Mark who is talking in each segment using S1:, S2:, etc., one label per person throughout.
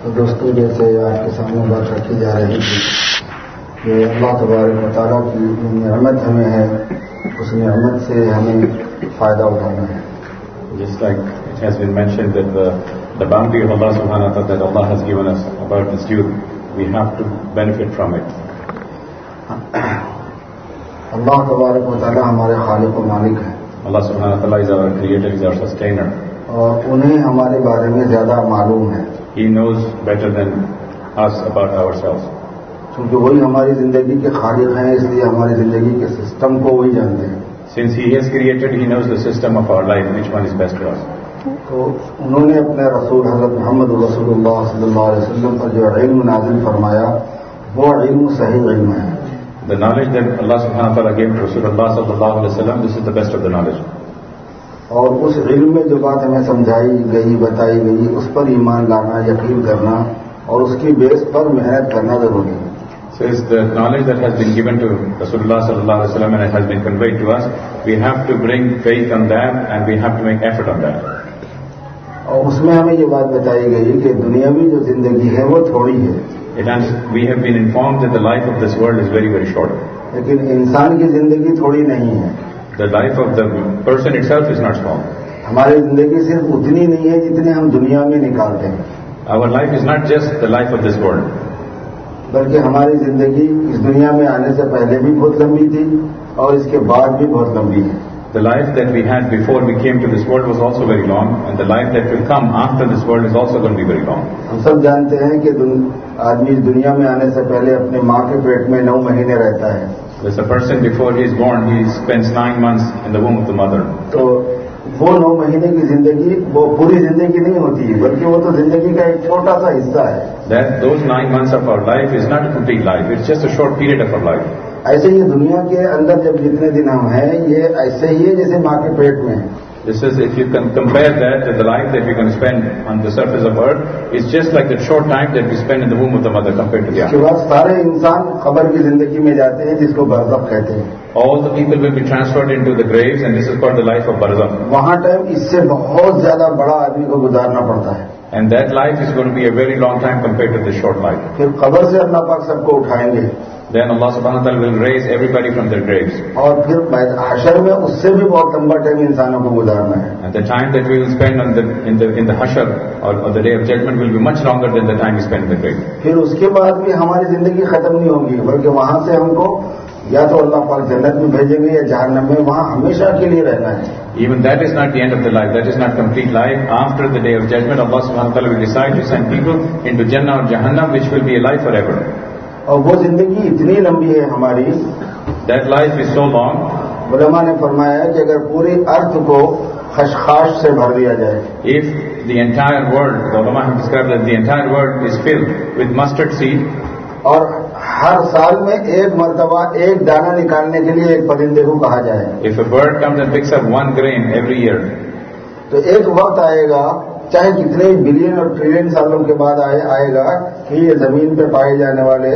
S1: तो दोस्तों, जैसे आपके सामने बात रखी जा रही थी कि अल्लाह तबारक व तआला की जो नेमत हमें है, उस नेमत से हमें फ़ायदा उठाना है.
S2: Just like it has been mentioned that the bounty of Allah subhanahu wa ta'ala that Allah has given us about this youth, we have to benefit from it.
S1: अल्लाह तबारक व तआला हमारे खालिक व मालिक हैं.
S2: Allah subhanahu wa ta'ala is our creator, is our sustainer.
S1: और उन्हें हमारे बारे में ज़्यादा मालूम है.
S2: He knows better than us about ourselves.
S1: क्योंकि वही हमारी ज़िंदगी के खालिक हैं, इसलिए हमारी ज़िंदगी के सिस्टम को वही जानते हैं.
S2: Since He has created, He knows the system of our life, which one is best for us.
S1: तो उन्होंने अपने रसूल हज़रत मोहम्मद रसूलुल्लाह सल्लल्लाहु अलैहि वसल्लम पर जो इल्म नाज़िल फरमाया, वो इल्म सही इल्म है.
S2: The knowledge that Allah subhanahu wa ta'ala gave to Rasulullah sallallahu alaihi wasallam, this is the best of the knowledge.
S1: और उस इल्म में जो बात हमें समझाई गई, बताई गई, उस पर ईमान लाना, यकीन करना और उसकी बेस पर मेहनत करना जरूरी है.
S2: So it's the knowledge that has been given to Rasulullah sallallahu alaihi wasallam and it has been conveyed to us. We have to bring faith on that and we have to make effort on that.
S1: और उसमें हमें ये बात बताई गई कि दुनियावी जो जिंदगी है वो थोड़ी है.
S2: We have been informed that the life of this world is very, very short.
S1: लेकिन इंसान की जिंदगी थोड़ी नहीं है.
S2: The life of the person itself is not small.
S1: हमारी जिंदगी सिर्फ उतनी नहीं है जितने हम दुनिया में निकालते हैं.
S2: Our life is not just the life of this world.
S1: बल्कि हमारी जिंदगी इस दुनिया में आने से पहले भी बहुत लंबी थी और इसके बाद भी बहुत लंबी है.
S2: The life that we had before we came to this world was also very long, and the life that will come after this world is also going to be very long.
S1: हम सब जानते हैं कि आदमी इस दुनिया में आने से पहले अपने माँ के पेट में 9 महीने रहता है.
S2: There's a person before he is born, he spends 9 months in the womb of the mother.
S1: तो वो 9 महीने की जिंदगी वो पूरी जिंदगी नहीं होती है, बल्कि वो तो जिंदगी का एक छोटा सा हिस्सा है.
S2: Those 9 months of our life is not a complete life. It's just a short period of our life.
S1: ऐसे ही दुनिया के अंदर जब जितने दिन हम हैं, ये ऐसे ही है जैसे माँ के पेट में.
S2: This is, if you can compare that to the life that we're going to spend on the surface of earth, it's just like that short time that we spend in the womb of the mother compared to the
S1: other. उसके बाद सारे इंसान कब्र की जिंदगी में जाते हैं, जिसको बरज़ख कहते हैं.
S2: All the people will be transferred into the graves, and this is called the life of barzakh.
S1: वहाँ टाइम इससे बहुत ज्यादा बड़ा आदमी को गुजारना पड़ता है.
S2: And that life is going to be a very long time compared to this short life.
S1: फिर कब्र से अल्लाह पाक सबको उठाएंगे.
S2: Then Allah subhanahu wa ta'ala will raise everybody from their graves.
S1: और फिर हशर में उससे भी बहुत लंबा टाइम इंसानों को गुजारना है.
S2: And the time that we will spend in the hashar or the day of judgment will be much longer than the time we spend in the grave.
S1: फिर उसके बाद भी हमारी जिंदगी खत्म नहीं होगी, बल्कि वहां से हमको या तो अल्लाह पाक जन्नत में भेजेंगे या जहन्नम में, वहां हमेशा के लिए रहना है.
S2: Even that is not the end of the life. That is not complete life. After the day of judgment, Allah subhanahu wa ta'ala will decide to send people into Jannah or Jahannam, which will be a life forever.
S1: और वो जिंदगी इतनी लंबी है हमारी.
S2: That life is so long.
S1: उलमा ने फरमाया है कि अगर पूरी अर्थ को खशखाश से भर दिया जाए,
S2: if the entire world, the ulama have described that the entire world is filled with mustard seed,
S1: और हर साल में एक मर्तबा एक दाना निकालने के लिए एक परिंदे को कहा जाए.
S2: If a bird comes and picks up 1 grain every year,
S1: तो एक वक्त आएगा, चाहे कितने बिलियन और ट्रिलियन सालों के बाद आएगा कि ये जमीन पे पाए जाने वाले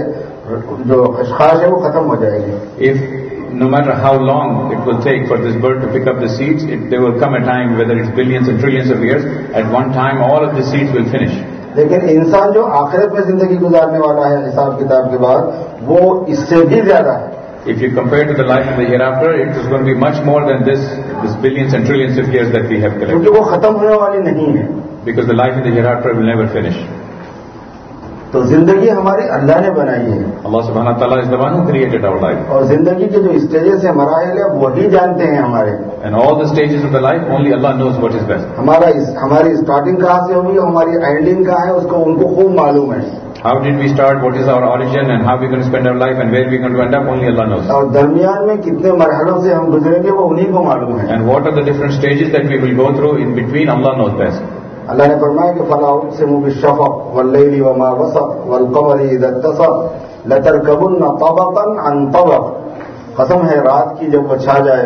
S1: जो खशखाश है वो खत्म हो जाएगी.
S2: If no matter how long it will take for this bird to pick up the seeds, there will come a time, whether it's billions and trillions of years, at one time all of the seeds will finish.
S1: लेकिन इंसान जो आखिरत में जिंदगी गुजारने वाला है हिसाब किताब के बाद, वो इससे भी ज्यादा है.
S2: If you compare to the life of the hereafter, it is going to be much more than this billions and trillions of years that we have collected.
S1: क्योंकि वो खत्म होने वाली नहीं है.
S2: Because the life of the hereafter will never finish.
S1: तो जिंदगी हमारी अल्लाह ने बनाई है.
S2: Allah subhanahu wa ta'ala is the one who created our life.
S1: और जिंदगी के जो स्टेजेस है, मराहिल है, वही जानते हैं हमारे.
S2: And all the stages of the life, only Allah knows what is best.
S1: हमारी स्टार्टिंग कहाँ से हुई, हमारी एंडिंग कहाँ है, उसको उनको खूब मालूम है.
S2: How did we start? What is our origin? And how we going to spend our life? And where we going to end up? Only Allah knows.
S1: और दरमियान में कितने मरहलों से हम गुजरेंगे, वो उन्हीं को मालूम है.
S2: And what are the different stages that we will go through in between? Allah knows best.
S1: अल्लाह ने फरमाया कि फला उक़सिमु बिश्शफ़क़ वल्लैलि वमा वसक़ वल्क़मरि इज़ा इत्तसक़ लतरकबुन्ना तबक़न अन तबक़. कसम है रात की जब वो छा जाए,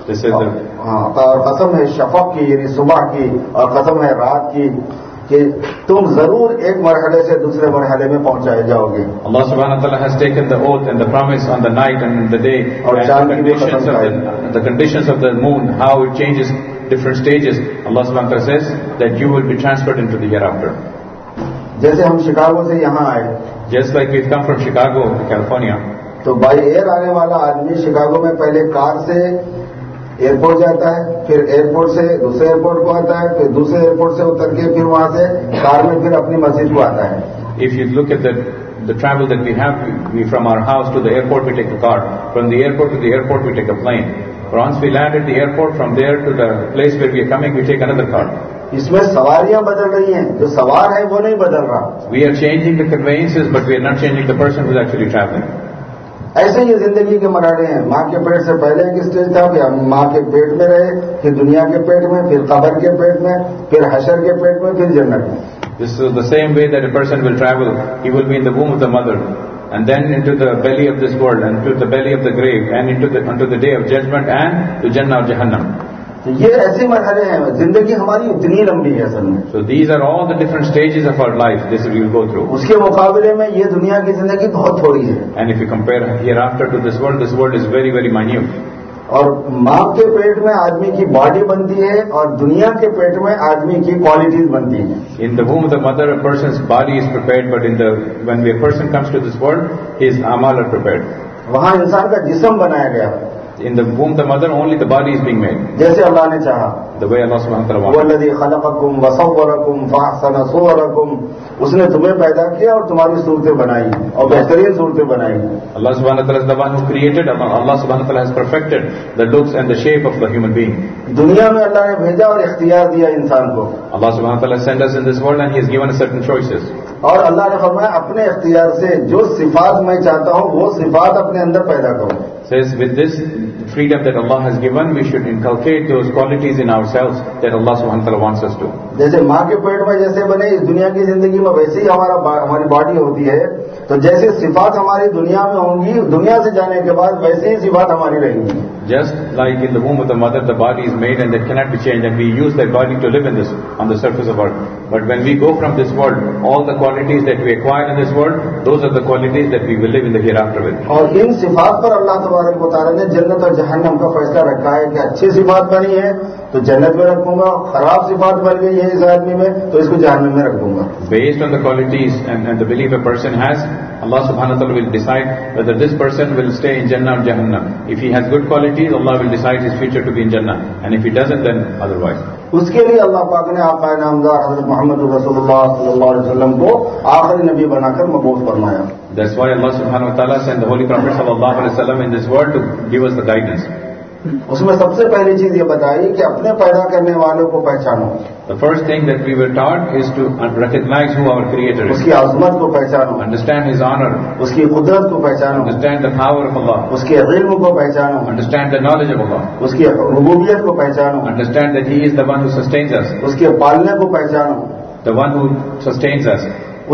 S1: और कसम है शफ़क़ की यानी सुबह की, और कसम है रात की कि तुम जरूर एक मरहले से दूसरे मरहले में पहुंचाए जाओगे.
S2: Allah subhanahu wa ta'ala has taken the oath and the promise on the night and the day, and the conditions of the moon, how it changes different stages. Allah subhanahu wa ta'ala says that you will be transferred into the hereafter.
S1: जैसे हम Chicago से यहाँ आए,
S2: Just like we've come from Chicago to California,
S1: तो by air आने वाला आदमी Chicago में पहले कार से एयरपोर्ट जाता है, फिर एयरपोर्ट से दूसरे एयरपोर्ट को आता है, फिर दूसरे एयरपोर्ट से उतर के फिर वहां से कार में फिर अपनी मस्जिद को आता है.
S2: if you look at the travel that we have, we from our house to the airport we take a car, from the airport to the airport we take a plane. Once we land at the airport, from there to the place where we are coming, we take another car.
S1: इसमें सवारियां बदल रही हैं, जो सवार है वो नहीं बदल रहा.
S2: We are changing the conveyances, but we are not changing the person who is actually traveling.
S1: ऐसे ही जिंदगी के मराठे हैं. माँ के पेट से पहले एक स्टेज था, फिर माँ के पेट में रहे, फिर दुनिया के पेट में, फिर कब्र के पेट में, फिर हशर के पेट में, फिर जन्नत में.
S2: This is the same way that a person will travel. He will be in the womb of the mother, and then into the belly of this world, and into the belly of the grave, and unto the day of judgment, and to Jannah or Jahannam.
S1: तो ये ऐसे मरहले हैं. जिंदगी हमारी इतनी लंबी है असल में.
S2: So these are all the different stages of our life. This we will go through.
S1: उसके मुकाबले में ये दुनिया की जिंदगी बहुत थोड़ी है.
S2: And if you compare hereafter to this world is very, very minute.
S1: और माँ के पेट में आदमी की बॉडी बनती है और दुनिया के पेट में आदमी की क्वालिटीज बनती हैं.
S2: In the womb of the mother, a person's body is prepared, but when a person comes to this world, his amal are prepared.
S1: वहाँ इंसान का जिस्म बनाया गया.
S2: In the womb of the mother, only the body is being made.
S1: जैसे अल्लाह ने चाहा.
S2: The way Allah subhanahu wa ta'ala wants.
S1: वल्लज़ी खलक़कुम वसव्वरकुम फअहसना सुवरकुम. उसने तुम्हें पैदा किया और तुम्हारी सूरतें बनाई और बेहतरीन सूरतें बनाई.
S2: Allah subhanahu wa ta'ala is the one who created. Allah subhanahu wa ta'ala has perfected the looks and the shape of the human being.
S1: दुनिया में अल्लाह ने भेजा और इख्तियार दिया इंसान को.
S2: Allah subhanahu wa ta'ala sent us in this world and He has given us certain choices.
S1: और अल्लाह ने फरमाया अपने इख्तियार से जो सिफात मैं चाहता हूँ वो सिफात अपने अंदर पैदा करो.
S2: Says with this freedom that Allah has given, we should inculcate those qualities in ourselves that Allah subhanahu wa ta'ala wants us to.
S1: जैसे माँ के पेट में जैसे बने इस दुनिया की जिंदगी में वैसे ही हमारी बॉडी होती है. तो जैसे सिफात हमारी दुनिया में होंगी, दुनिया से जाने के बाद वैसे ही सिफात हमारी रहेंगी.
S2: Just like in the womb of the mother, the body is made and that cannot be changed, and we use that body to live in this on the surface of earth. But when we go from this world, all the qualities that we acquire in this world, those are the qualities that we will live in the hereafter with.
S1: और इन सिफात पर अल्लाह तबारक व तआला ने जन्नत और जहन्नम का फैसला रखा है कि अच्छी सिफात बनी है तो जन्नत में रखूंगा, खराब सिफात बन गई है इस आदमी में तो इसको जहन्नम में रख दूंगा.
S2: Based on the qualities and the belief a person has, Allah subhanahu wa ta'ala will decide whether this person will stay in Jannah or Jahannam. If he has good qualities, Allah will decide his future to be in Jannah, and if he doesn't, then otherwise.
S1: उसके लिए अल्लाह पाक ने आका नामदार हज़रत मोहम्मद रसूलुल्लाह सल्लल्लाहु अलैहि वसल्लम को आखिरी नबी बनाकर मबूस फरमाया.
S2: That's why Allah subhanahu wa ta'ala sent the Holy Prophet sallallahu alaihi wasallam in this world to give us the guidance.
S1: उसमें सबसे पहली चीज ये बताई कि अपने पैदा करने वालों को पहचानो.
S2: The first thing that we were taught is to recognize who our Creator is.
S1: उसकी अज़मत को पहचानो.
S2: Understand His honor.
S1: उसकी कुदरत को पहचानो.
S2: Understand the power of Allah.
S1: उसके इल्म को पहचानो.
S2: Understand the knowledge of Allah.
S1: उसकी रुबूबियत को पहचानो.
S2: Understand that He is the one who sustains us.
S1: उसके पालने को पहचानो.
S2: The one who sustains us.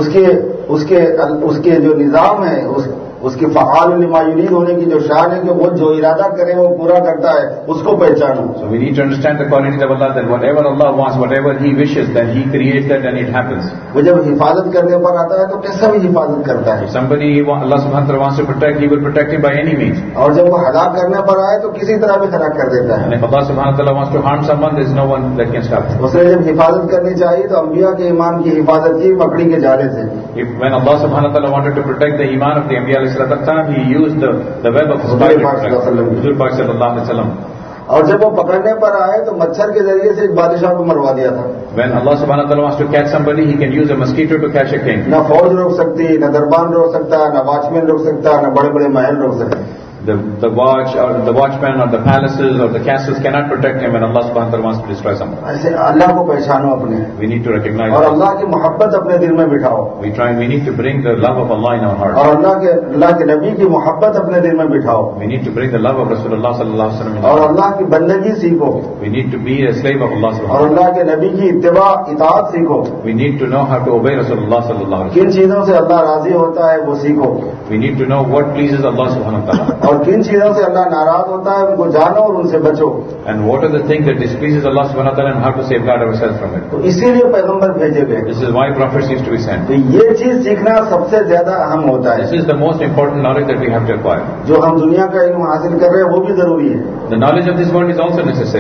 S1: उसके जो निजाम है उसकी फ़आल लिमा युरीद होने की जो शान है कि वो जो इरादा करे वो पूरा करता है उसको पहचानो.
S2: So we need to understand the qualities of Allah, that whatever Allah wants, whatever He wishes, then He creates that and it happens.
S1: वो जब हिफाजत करने पर आता है तो कैसा भी हिफाजत करता है.
S2: If somebody Allah subhanahu wa ta'ala wants to protect, He will protect him by any means.
S1: और जब वो हलाक करने पर आए तो किसी तरह भी हलाक कर देता है.
S2: And if Allah subhanahu wa ta'ala wants to harm someone, there is no one that can stop him.
S1: उसने जब हिफाजत करनी चाहिए तो अंबिया के ईमान की हिफाजत की मकड़ी के जाले से.
S2: When Allah subhanahu wa ta'ala wanted to protect the iman of the Anbiya alayhi salatu, He used the web of spider. Huzur Pak sallallahu alaihi wasallam.
S1: और जब वो पकड़ने पर आए तो मच्छर के जरिए से एक बादशाह को मरवा दिया था.
S2: When Allah subhanahu wa ta'ala wants to catch somebody, He can use a mosquito to catch a king.
S1: न फौज रोक सकती, न दरबान रोक सकता, न वॉचमैन रोक सकता, न बड़े बड़े महल रोक सकते.
S2: The watchman or the palaces or the castles cannot protect him when Allah subhanahu wa ta'ala wants to destroy someone.
S1: ऐसे अल्लाह को पहचानो अपने.
S2: We need to recognize.
S1: और अल्लाह की मोहब्बत अपने दिल में बिठाओ.
S2: We need to bring the love of Allah in our heart.
S1: और अल्लाह के नबी की मोहब्बत अपने दिल में बिठाओ.
S2: We need to bring the love of Rasulullah sallallahu alaihi wasallam.
S1: और अल्लाह की बंदगी सीखो.
S2: We need to be a slave of Allah subhanahu wa ta'ala.
S1: और अल्लाह के नबी की इत्तिबा इताअत सीखो.
S2: We need to know how to obey Rasulullah sallallahu alaihi wasallam.
S1: किन चीजों से अल्लाह राजी होता है वो सीखो.
S2: We need to know what pleases Allah subhanahu wa ta'ala.
S1: और किन चीजों से अल्लाह नाराज होता है उनको जानो और उनसे बचो.
S2: And what are the things that displeases Allah subhanahu wa ta'ala and how to safeguard ourselves from it.
S1: तो इसीलिए पैगंबर भेजे गए.
S2: This is why prophets used to be sent.
S1: तो ये चीज सीखना सबसे ज्यादा अहम होता है.
S2: This is the most important knowledge that we have to acquire.
S1: जो हम दुनिया का इल्म हासिल कर रहे हैं वो भी जरूरी है.
S2: The knowledge of this world is also necessary.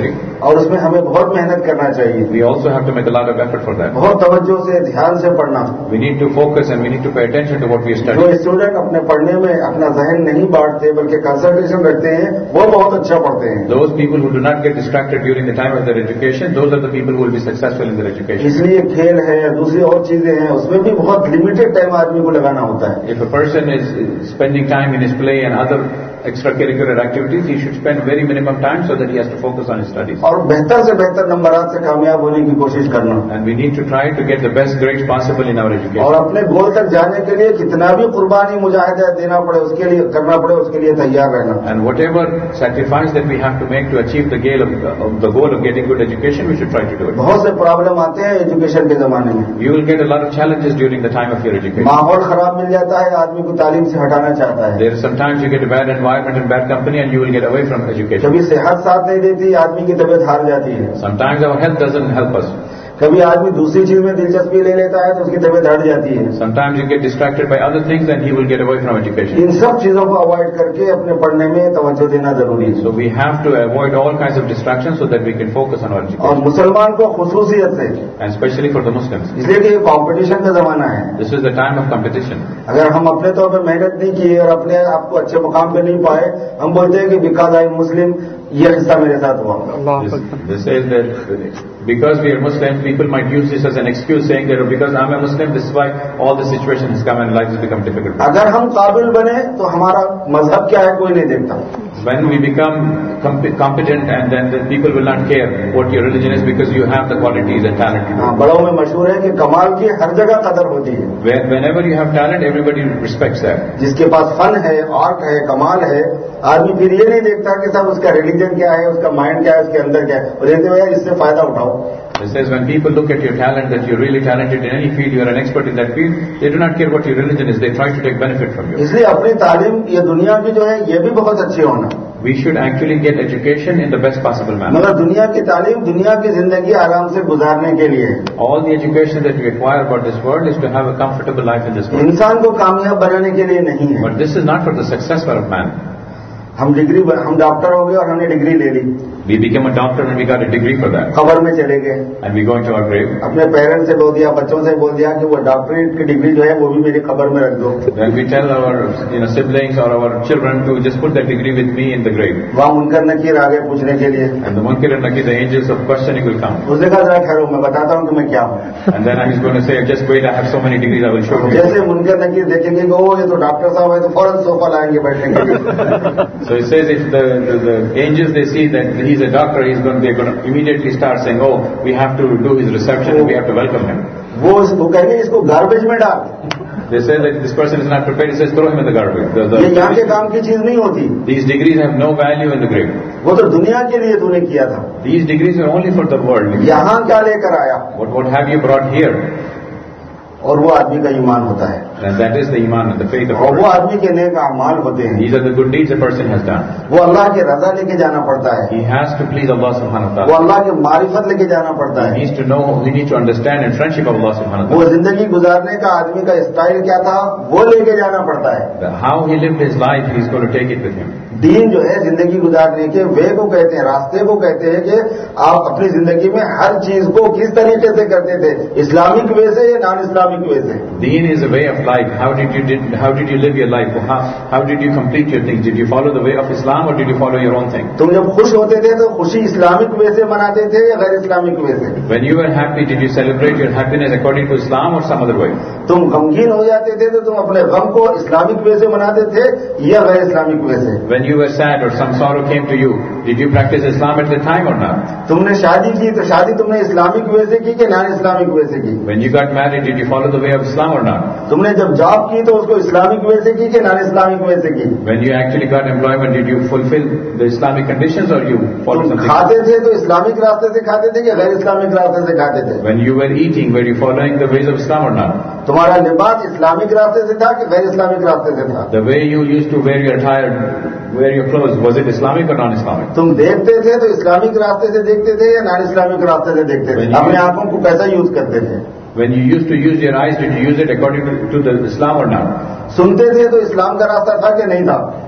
S1: और उसमें हमें बहुत मेहनत करना चाहिए.
S2: We also have to make a lot of effort for that.
S1: बहुत तवज्जो से ध्यान से पढ़ना.
S2: We need to focus and we need to pay attention to what we study.
S1: जो स्टूडेंट अपने पढ़ने में अपना जहन नहीं बांटते बल्कि कंसंट्रेशन रखते हैं वो बहुत अच्छा पढ़ते हैं.
S2: Those people who do not get distracted during the time of their education, those are the people who will be successful in their education.
S1: इसलिए खेल है दूसरी और चीजें हैं उसमें भी बहुत लिमिटेड टाइम आदमी को लगाना होता है.
S2: If a person is spending time in his play and other extracurricular activities, he should spend very minimum time so that he has to focus on his studies.
S1: और बेहतर से बेहतर नंबरात से कामयाब होने की कोशिश करना.
S2: And we need to try to get the best grades possible in our education.
S1: और अपने गोल तक जाने के लिए कितना भी कुर्बानी मुजाहिदा देना पड़े उसके लिए करना पड़े उसके लिए तैयार रहना.
S2: And whatever sacrifice that we have to make to achieve the goal of getting good education, we should try to do it.
S1: बहुत से प्रॉब्लम आते हैं एजुकेशन के जमाने में.
S2: You will get a lot of challenges during the time of your education.
S1: माहौल खराब मिल जाता है आदमी को तालीम से हटाना चाहता है.
S2: There sometimes you get a bad environment and bad company and you will get away from education.
S1: कभी सेहत साथ नहीं देती आदमी की तबीयत हार जाती है.
S2: Sometimes our health doesn't help us.
S1: कभी आदमी दूसरी चीज में दिलचस्पी ले लेता है तो उसकी तबीयत हट जाती है.
S2: Sometimes you get distracted by other things and he will get away from education.
S1: इन सब चीजों को अवॉइड करके अपने पढ़ने में तवज्जो देना जरूरी है.
S2: So we have to avoid all kinds of distractions so that we can focus on our education.
S1: और मुसलमान को खुसूसियत से
S2: And especially for the Muslims.
S1: इसलिए कि ये कॉम्पिटिशन का जमाना है.
S2: This is the time of competition.
S1: अगर हम अपने तौर पर मेहनत नहीं किए और अपने आप को अच्छे मुकाम पे नहीं पाए हम बोलते हैं कि बिकॉज आई एम मुस्लिम ये हिस्सा मेरे साथ हुआ.
S2: This says that because we are Muslims, people might use this as an excuse, saying that because I'm a Muslim, this is why all the situation has come and life has become difficult.
S1: अगर हम काबिल बने तो हमारा मजहब क्या है कोई नहीं देखता.
S2: When we become competent and then people will not care what your religion is because you have the qualities and talent.
S1: बड़ों में मशहूर है कि कमाल की हर जगह कदर होती है.
S2: Whenever you have talent, everybody respects that.
S1: जिसके पास फन है आर्ट है कमाल है आदमी फिर ये नहीं देखता कि साहब उसका रिलीजन क्या है उसका माइंड क्या है उसके अंदर क्या है और देखते हो यार इससे फायदा उठाओ.
S2: It says when people look at your talent that you're really talented in any field, you're an expert in that field, they do not care what your religion is, they try to take benefit from you.
S1: इसलिए अपनी तालीम ये दुनिया की जो है ये भी बहुत अच्छी होना.
S2: We should actually get education in the best possible manner.
S1: मगर दुनिया की तालीम दुनिया की जिंदगी आराम से गुजारने के लिए.
S2: All the education that you acquire about this world is to have a comfortable life in this world.
S1: इंसान को कामयाब बनाने के लिए नहीं है.
S2: But this is not for the success of man.
S1: हम डॉक्टर हो गए और हमने डिग्री ले ली.
S2: We became a doctor and we got a degree for that.
S1: कब्र में चले गए.
S2: And we go into our grave.
S1: अपने पेरेंट्स से बोल दिया बच्चों से बोल दिया कि वो डॉक्टरेट की डिग्री जो है वो भी मेरी कब्र में रख दो.
S2: Then we tell our siblings or our children to just put that degree with me in the grave.
S1: वहाँ मुनकर नकीर आ गए पूछने के लिए.
S2: And the munkar and nakir, the angels of questioning will come.
S1: उसने कहा जरा ठहरो मैं बताता हूँ कि मैं क्या हूँ.
S2: And then he's going to say, just wait, I have so many degrees, I will show you.
S1: जैसे मुनकर नकीर देखेंगे कि ओ ये तो डॉक्टर साहब है तो फौरन सोफा लाएंगे बैठने के लिए.
S2: So he says if the angels they see that he's a doctor, they're going to immediately start saying, oh, we have to do his reception and we have to welcome him.
S1: वो कहेंगे इसको garbage में डाल.
S2: They say that this person is not prepared. He says, throw him in the garbage.
S1: ये यहाँ के काम की चीज नहीं होती.
S2: These degrees have no value in the grave.
S1: वो तो दुनिया के लिए तूने किया था.
S2: These degrees are only for the world.
S1: यहाँ क्या लेकर आया?
S2: What have you brought here?
S1: और वो आदमी का ईमान होता है.
S2: And that is the iman and the faith of
S1: और वो आदमी के नेक अमाल होते हैं.
S2: These are the good deeds a person has done.
S1: वो अल्लाह के रजा लेके जाना पड़ता है.
S2: He has to please Allah subhanahu wa ta'ala.
S1: वो अल्लाह के मारिफत लेके जाना पड़ता है.
S2: He needs to know, he needs to understand and friendship of Allah subhanahu wa ta'ala.
S1: वो जिंदगी गुजारने का आदमी का स्टाइल क्या था वो लेके जाना पड़ता है.
S2: How he lived his life, he's going to take it with him.
S1: दीन जो है जिंदगी गुजारने के वे को कहते हैं रास्ते को कहते हैं कि आप अपनी जिंदगी में हर चीज को किस तरीके से करते थे इस्लामिक वे से या नॉन इस्लामिक वे से.
S2: Deen is a way of life. How did you live your life? How did you complete your things? Did you follow the way of Islam or did you follow your own thing?
S1: तुम जब खुश होते थे तो खुशी Islamic वे से मनाते थे या गैर इस्लामिक वे से?
S2: When you were happy, did you celebrate your happiness according to Islam or some other way?
S1: तुम गमगीन हो जाते थे तो तुम अपने गम को इस्लामिक वे से मनाते थे या गैर इस्लामिक वे से?
S2: When you were sad or some sorrow came to you, did you practice Islam at the time or not?
S1: तुमने शादी की तो शादी तुमने इस्लामिक वे से की कि नॉन इस्लामिक वे से की?
S2: When you got married, did you follow the way of Islam or not?
S1: तुमने जब जॉब की तो उसको इस्लामिक वे से की कि नॉन इस्लामिक वे से की?
S2: When you actually got employment, did you fulfill the Islamic conditions or you followed something?
S1: खाते थे तो इस्लामिक रास्ते से खाते थे कि गैर इस्लामिक रास्ते से खाते थे?
S2: When you were eating, were you following the ways of Islam or not?
S1: तुम्हारा लिबास इस्लामिक रास्ते से था कि गैर इस्लामिक रास्ते से था?
S2: The way you used to wear your attire, wear your clothes, was it Islamic or non-Islamic?
S1: तुम देखते थे तो इस्लामिक रास्ते से देखते थे या नॉन इस्लामिक रास्ते से देखते थे? अपने आंखों को कैसा यूज करते थे?
S2: When you used to use your eyes, did you use it according to the Islam or not?
S1: सुनते थे तो इस्लाम का रास्ता था कि नहीं था?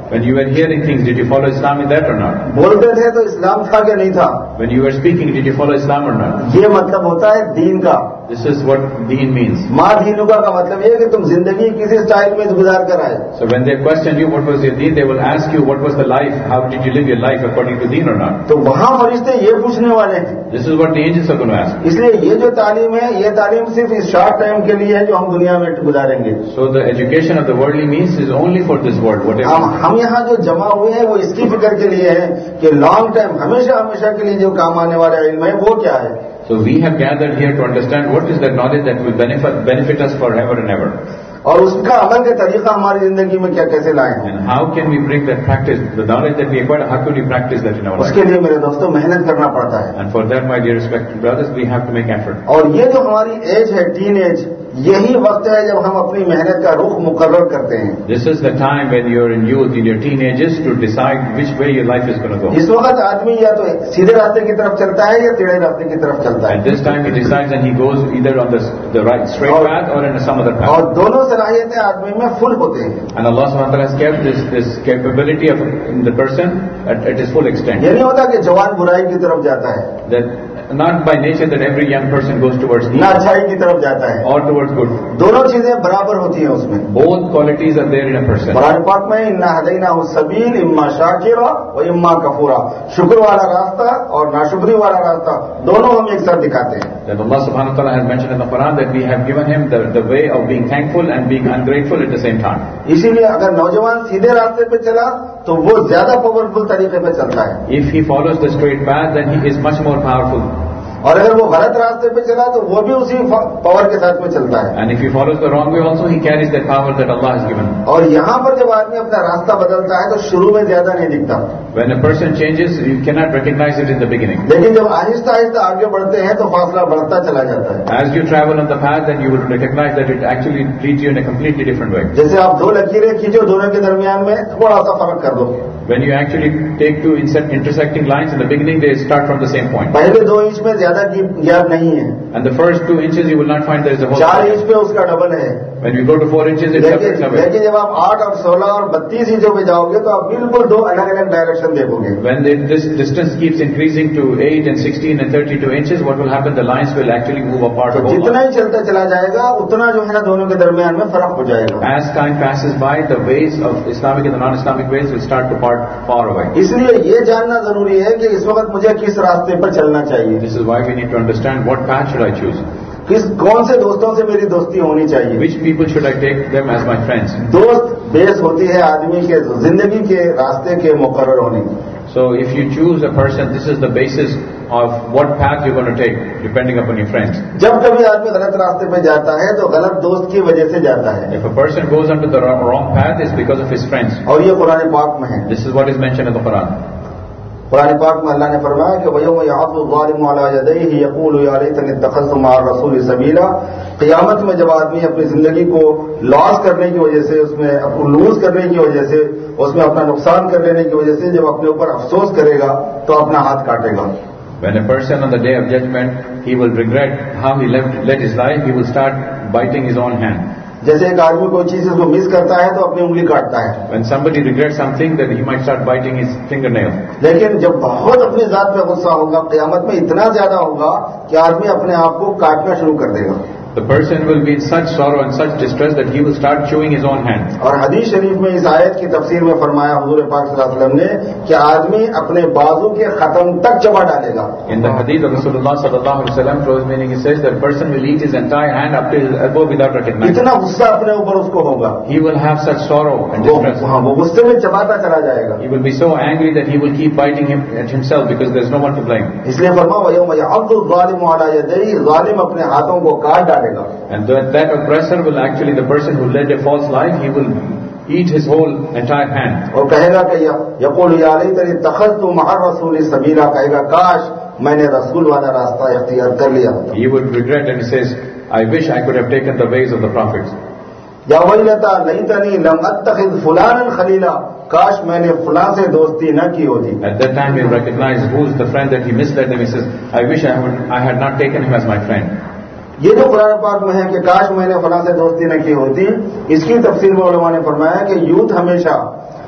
S2: When you were hearing things, did you follow Islam in that or not?
S1: बोलते थे तो इस्लाम था क्या नहीं था?
S2: When you were speaking, did you follow Islam or not?
S1: ये मतलब होता है दीन का.
S2: This is what deen means.
S1: माँ दीनुका का मतलब ये है कि तुम जिंदगी किसी स्टाइल में गुजार कर आए.
S2: So when they question you what was your deen, they will ask you what was the life, how did you live your life according to deen or not?
S1: तो वहाँ फरिश्ते ये पूछने वाले हैं.
S2: This is what the angels are going to ask.
S1: इसलिए ये जो तालीम है, ये तालीम सिर्फ इस शॉर्ट टाइम के लिए है जो हम दुनिया में गुजारेंगे.
S2: So the education of the worldly means is only for this world. Whatever.
S1: हम यहाँ जो जमा हुए हैं वो इसकी फिक्र के लिए है कि लॉन्ग टाइम हमेशा हमेशा के लिए जो काम आने वाला इल्म है वो क्या है.
S2: So we have gathered here to understand what is the knowledge that will benefit us forever and ever.
S1: और उसका अमल का तरीका हमारी जिंदगी में क्या कैसे लाएं.
S2: And how can we bring that practice, the knowledge that we acquired, how can we practice that in our life?
S1: उसके लिए मेरे दोस्तों मेहनत करना पड़ता है.
S2: And for that, my dear respected brothers, we have to make effort.
S1: और ये जो हमारी एज है, टीन एज, यही वक्त है जब हम अपनी मेहनत का रुख मुकर्रर करते हैं.
S2: This is the time when you're in youth, in your teenagers, to decide which way your life is going to go.
S1: इस वक्त आदमी या तो सीधे रास्ते की तरफ चलता है या टेढ़े रास्ते की तरफ चलता है.
S2: At this time, he decides and he goes either on the right straight path or in some other path.
S1: और दोनों सलाहियतें आदमी में फुल होते हैं.
S2: And Allah Subhanahu wa Taala has kept this capability of the person at its full extent.
S1: ये नहीं होता कि जवान बुराई की तरफ जाता है.
S2: That not by nature that every young person goes towards
S1: ना अच्छाई की तरफ जाता है
S2: or towards good.
S1: दोनों चीजें बराबर होती हैं उसमें.
S2: Both qualities are there in a person.
S1: Quran पाक में इन्ना हदैनाहु सबील इम्मा शाकिरा व इम्मा कफूरा, शुक्र वाला रास्ता और नाशुक्री वाला रास्ता दोनों हम एक साथ दिखाते हैं.
S2: That Allah Subhanahu wa Taala has mentioned in the Quran that we have given him the way of being thankful and being ungrateful at the same time.
S1: इसीलिए अगर नौजवान सीधे रास्ते पे चला तो वो ज्यादा पावरफुल तरीके पे चलता है.
S2: If he follows the straight path, then he is much more powerful.
S1: और अगर वो गलत रास्ते पे चला तो वो भी उसी पावर के साथ में चलता है.
S2: And if he follows the wrong way also, he carries that power that Allah has given.
S1: और यहाँ पर जब आदमी अपना रास्ता बदलता है तो शुरू में ज्यादा नहीं दिखता.
S2: When a person changes, you cannot recognize it in the beginning.
S1: लेकिन जब आहिस्ता आहिस्ता आगे बढ़ते हैं तो फासला बढ़ता चला जाता है.
S2: As you travel on the path, then you will recognize that it actually leads you in a completely different way.
S1: जैसे आप दो लकीरें खींचो, दोनों के दरमियान में थोड़ा सा फर्क कर दो.
S2: When you actually take two intersecting lines, in the beginning they start from the same point.
S1: पहले 2 इंच में ज्यादा गैप नहीं है.
S2: And the first 2 inches you will not find there is a whole.
S1: 4 inch पे उसका double है.
S2: When you go to 4 inches, it's separates away.
S1: लेकिन जब आप 8 और 16 और 32 इंचों पे जाओगे तो आप बिल्कुल 2 अलग अलग डायरेक्शन देखोगे.
S2: When this distance keeps increasing to 8 and 16 and 32 inches, what will happen? The lines will actually move apart.
S1: तो जितना ही चलता चला जाएगा उतना जो है ना दोनों के दरमियान में फर्क हो जाएगा.
S2: As time passes by, the ways of Islamic and the non-Islamic ways will start to part far away.
S1: इसलिए ये जानना जरूरी है कि इस वक्त मुझे किस रास्ते पर चलना चाहिए.
S2: This is why we need to understand what path should I choose.
S1: कौन से दोस्तों से मेरी दोस्ती होनी चाहिए.
S2: Which people should I take them as my friends?
S1: दोस्त बेस होती है आदमी के जिंदगी के रास्ते के मुकर्रर होने की.
S2: So if you choose a person, this is the basis of what path you're going to take, depending upon your friends.
S1: जब कभी आदमी गलत रास्ते पे जाता है तो गलत दोस्त की वजह से जाता है.
S2: If a person goes onto the wrong path, it's because of his friends.
S1: और ये कुरान पाक में है.
S2: This is what is mentioned in the Quran.
S1: Quran पाक में अल्लाह ने फरमाया कि वयौम यअदु ज़ालिमु अला यदैहि यक़ूलु या लैतनी इत्तख़ज़्तु मअर रसूलि सबीला. क़यामत में जब आदमी अपनी जिंदगी को लॉस करने की वजह से, उसमें अपने लूज करने की वजह से, उसमें अपना नुकसान कर लेने की वजह से जब अपने ऊपर अफसोस करेगा तो अपना हाथ काटेगा.
S2: When a person on the day of judgment, he will regret how he led his life. He will start biting his own hand.
S1: जैसे एक आदमी कोई चीज उसको मिस करता है तो अपनी उंगली काटता है.
S2: When somebody regrets something, then he might start biting his fingernail.
S1: लेकिन जब बहुत अपनी जात पे गुस्सा होगा, क़यामत में इतना ज्यादा होगा कि आदमी अपने आप को काटना शुरू कर देगा.
S2: The person will be in such sorrow and such distress that he will start chewing his own hand.
S1: और हदीस शरीफ में इस आयत की तफसीर में फरमाया हुजूर पाक सल्लल्लाहु अलैहि वसल्लम ने कि आदमी अपने बाजू के खत्म तक चबा डालेगा.
S2: In the hadith of Rasulullah sallallahu alaihi wasallam, close meaning, he says that person will eat his entire hand up to his elbow without recognizing.
S1: इतना गुस्सा अपने ऊपर उसको होगा.
S2: He will have such sorrow and distress.
S1: वो गुस्से में चबाता चला जाएगा.
S2: He will be so angry that he will keep biting at himself because there is no one to blame.
S1: इसलिए फरमाया वयौम यअदु ज़ालिमु अला यदैहि, ज़ालिम अपने हाथों को काट डालेगा.
S2: And that oppressor will actually, the person who led a false life, he will eat his whole entire hand.
S1: और कहेगा कि यक़ूलु या लैतनी इत्तख़ज़्तु मअर रसूलि सबीला, कहेगा काश मैंने रसूल वाला रास्ता इख्तियार कर लिया.
S2: He would regret and he says, I wish I could have taken the ways of the prophets.
S1: या वैलता लैतनी लम अत्तख़िज़ फुलानन खलीला, काश मैंने फलां से दोस्ती न की होती.
S2: At that time he recognized who is the friend that he misled him. He says, I wish I had not taken him as my friend.
S1: ये जो कुरान पाक में है कि काश मैंने फलां से दोस्ती न की होती, इसकी तफसीर में उलमा ने फरमाया कि यूथ हमेशा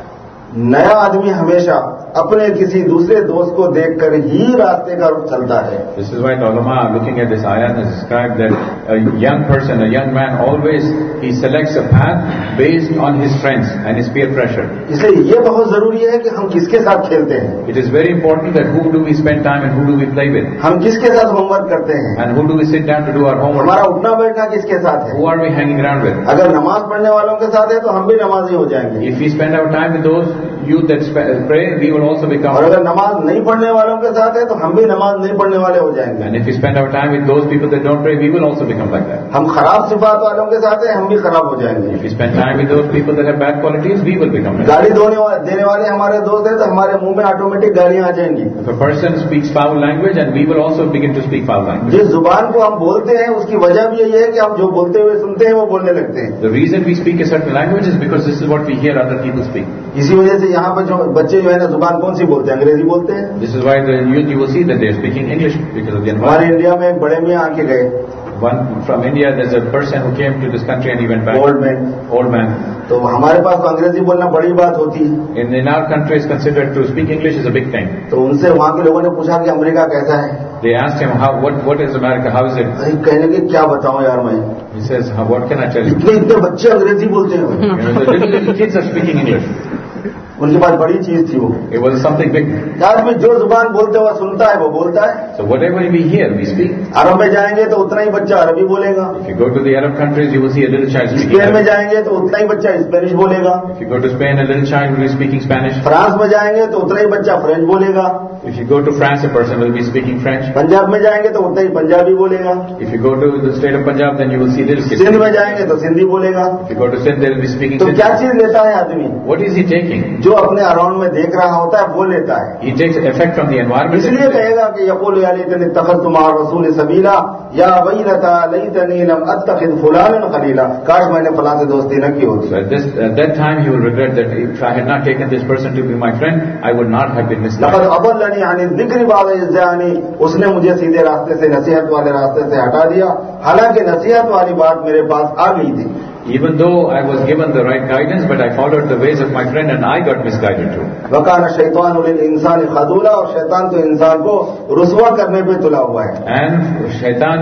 S1: नया आदमी हमेशा अपने किसी दूसरे दोस्त को देखकर ही रास्ते का रुख चलता है.
S2: This is why the ulama, looking at this ayat, has described that a young person, a young man, always he selects a path based on his friends and his peer pressure.
S1: इसलिए ये बहुत जरूरी है कि हम किसके साथ खेलते हैं.
S2: It is very important that who do we spend time and who do we play with,
S1: हम किसके साथ होमवर्क करते हैं,
S2: and who do we sit down to do our homework.
S1: हमारा उठना बैठना किसके साथ है.
S2: Who are we hanging around with?
S1: अगर नमाज पढ़ने वालों के साथ है तो हम भी नमाजी हो जाएंगे.
S2: If we spend our time with those youth that pray, we will also become.
S1: और अगर नमाज नहीं पढ़ने वालों के साथ है तो हम भी नमाज नहीं पढ़ने वाले हो जाएंगे.
S2: And if we spend our time with those people that don't pray, we will also become like that.
S1: हम खराब सिफात वालों के साथ है, हम भी खराब हो जाएंगे.
S2: If we spend time with those people that have bad qualities, we will become like that.
S1: गाली देने वाले हमारे दोस्त हैं तो हमारे मुंह में ऑटोमेटिक गालियां आ जाएंगी.
S2: If a person speaks foul language, and we will also begin to speak foul language.
S1: जिस जुबान को हम बोलते हैं उसकी वजह भी यही है कि हम जो बोलते हुए सुनते हैं वो बोलने लगते हैं.
S2: The reason we speak a certain language is because this is what we hear other people speak.
S1: इसी वजह से यहाँ पर जो बच्चे जो है ना जुबान कौन सी बोलते हैं, अंग्रेजी बोलते हैं.
S2: This is why the youth, you will see that they are speaking English because of the environment.
S1: हमारे इंडिया में एक बड़े मियाँ आके गए.
S2: One from India, there's a person who came to this country and he went back. Old man.
S1: तो हमारे पास तो अंग्रेजी बोलना बड़ी बात होती है.
S2: In our country, it's considered to speak English is a big thing.
S1: तो उनसे वहाँ के लोगों ने पूछा कि अमेरिका कैसा है.
S2: They asked him, what is America? How is it?
S1: कहने के क्या बताऊं यार मैं.
S2: He says, what can I tell you?
S1: इतने बच्चे अंग्रेजी बोलते हैं.
S2: The little kids are speaking English.
S1: उनके पास बड़ी चीज थी वो.
S2: It was something big.
S1: आदमी जो जुबान बोलते हुआ सुनता है वो बोलता है.
S2: So whatever we hear, we speak.
S1: अरब में जाएंगे तो उतना ही बच्चा अरबी बोलेगा.
S2: If you go to the Arab countries, you will see a little child speaking.
S1: Spain में जाएंगे तो उतना ही बच्चा स्पेनिश बोलेगा.
S2: If you go to Spain, a little child will be speaking Spanish.
S1: France में जाएंगे तो उतना ही बच्चा फ्रेंच बोलेगा.
S2: If you go to France, a person will be speaking French.
S1: Punjab में जाएंगे तो उतना ही पंजाबी बोलेगा.
S2: If you go to the state of Punjab, then you will see little kids.
S1: Sindh में जाएंगे तो सिंधी बोलेगा.
S2: If you go to Sindh, they will be speaking
S1: तो
S2: Sindhi.
S1: क्या चीज लेता है आदमी?
S2: What is he taking?
S1: जो अपने अराउंड में देख रहा होता है वो लेता है.
S2: He takes effect from the environment.
S1: इसलिए कहेगा कि यक़ूलु या लैतनी इत्तख़ज़्तु मअ रसूल सबीला या वैलता लैतनी लम अत्तख़िज़ फुलानन खलीला. काश मैंने फलां से दोस्ती न की होती.
S2: At that time he will regret that if I had not taken this person to be my friend, I would not have been misled.
S1: लक़द अज़ल्लनी अनि ज़िक्रि बअद इज़ जाअनी. उसने मुझे सीधे रास्ते से, नसीहत वाले रास्ते से हटा दिया, हालांकि नसीहत वाली बात मेरे पास आ गई थी.
S2: Even though I was given the right guidance, but I followed the ways of my friend and I got misguided too.
S1: वकान शैतानु लिल इंसानी खदूला. और शैतान तो इंसान को रुसवा करने पे तुला हुआ है.
S2: And shaitan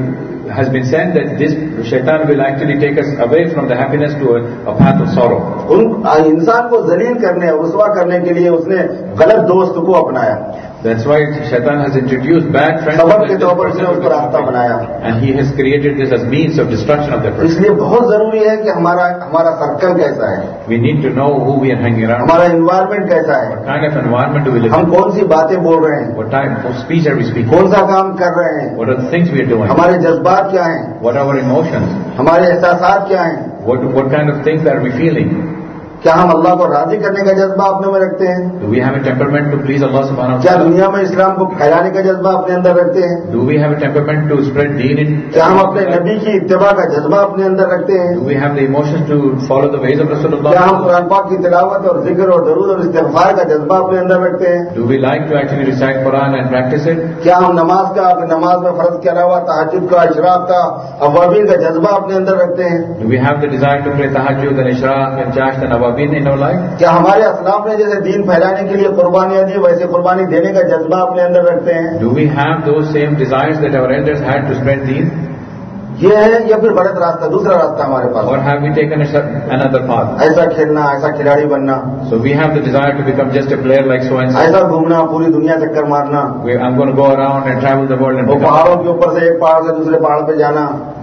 S2: has been said that this shaitan will actually take us away from the happiness to a path of sorrow.
S1: इंसान को जलील करने और रुसवा करने के लिए उसने गलत दोस्त को अपनाया.
S2: That's why shaitan has introduced bad friends
S1: सबब के तौर पर उसने उसको रास्ता बनाया.
S2: and he has created this as means of destruction of the person.
S1: इसलिए बहुत जरूरी है कि हमारा सर्कल कैसा है.
S2: We need to know who we are hanging around.
S1: हमारा एनवायरमेंट कैसा है.
S2: What kind of environment do we live in?
S1: हम कौन सी बातें बोल रहे हैं.
S2: What type of speech are we speaking?
S1: कौन सा काम कर रहे हैं.
S2: What are the things we are doing?
S1: हमारे जज्बात क्या हैं.
S2: What are our emotions?
S1: हमारे एहसासात क्या हैं.
S2: What kind of things are we feeling?
S1: क्या हम अल्लाह को राजी करने का जज्बा अपने में रखते हैं.
S2: Do we have a temperament to please Allah subhanahu wa
S1: क्या
S2: ta'ala?
S1: दुनिया में इस्लाम को फैलाने का जज्बा अपने अंदर रखते हैं.
S2: Do we have a temperament to spread deen in?
S1: क्या हम अपने नबी की इत्तिबा का जज्बा अपने अंदर रखते हैं.
S2: Do we have the emotions to follow the ways of Rasulullah?
S1: क्या हम कुरान पाक की तिलावत और जिक्र और दरूद और इस्तिग़फ़ार का जज्बा अपने अंदर रखते हैं.
S2: Do we like to actually recite Quran and practice it?
S1: क्या हम नमाज में फर्ज के अलावा तहज्जुद का, इशराक का, अवाबीन का जज्बा अपने अंदर रखते हैं.
S2: Do we have the desire to pray tahajjud and ishraq and jahd and awabin in our life?
S1: क्या हमारे असलाफ ने जैसे दीन फैलाने के लिए कुर्बानियां दी वैसे कुर्बानी देने का जज्बा अपने अंदर रखते हैं.
S2: Do we have those same desires that our elders had to spread deen?
S1: ये है या फिर गलत रास्ता, दूसरा रास्ता हमारे पास.
S2: Or have we taken another path?
S1: ऐसा खेलना, ऐसा खिलाड़ी बनना,
S2: So we have the desire to become just a player like so and so.
S1: ऐसा घूमना, पूरी दुनिया चक्कर मारना,
S2: I'm going to go around and travel the world and
S1: वो पहाड़ों के ऊपर से एक पहाड़ से दूसरे पहाड़ पे जाना,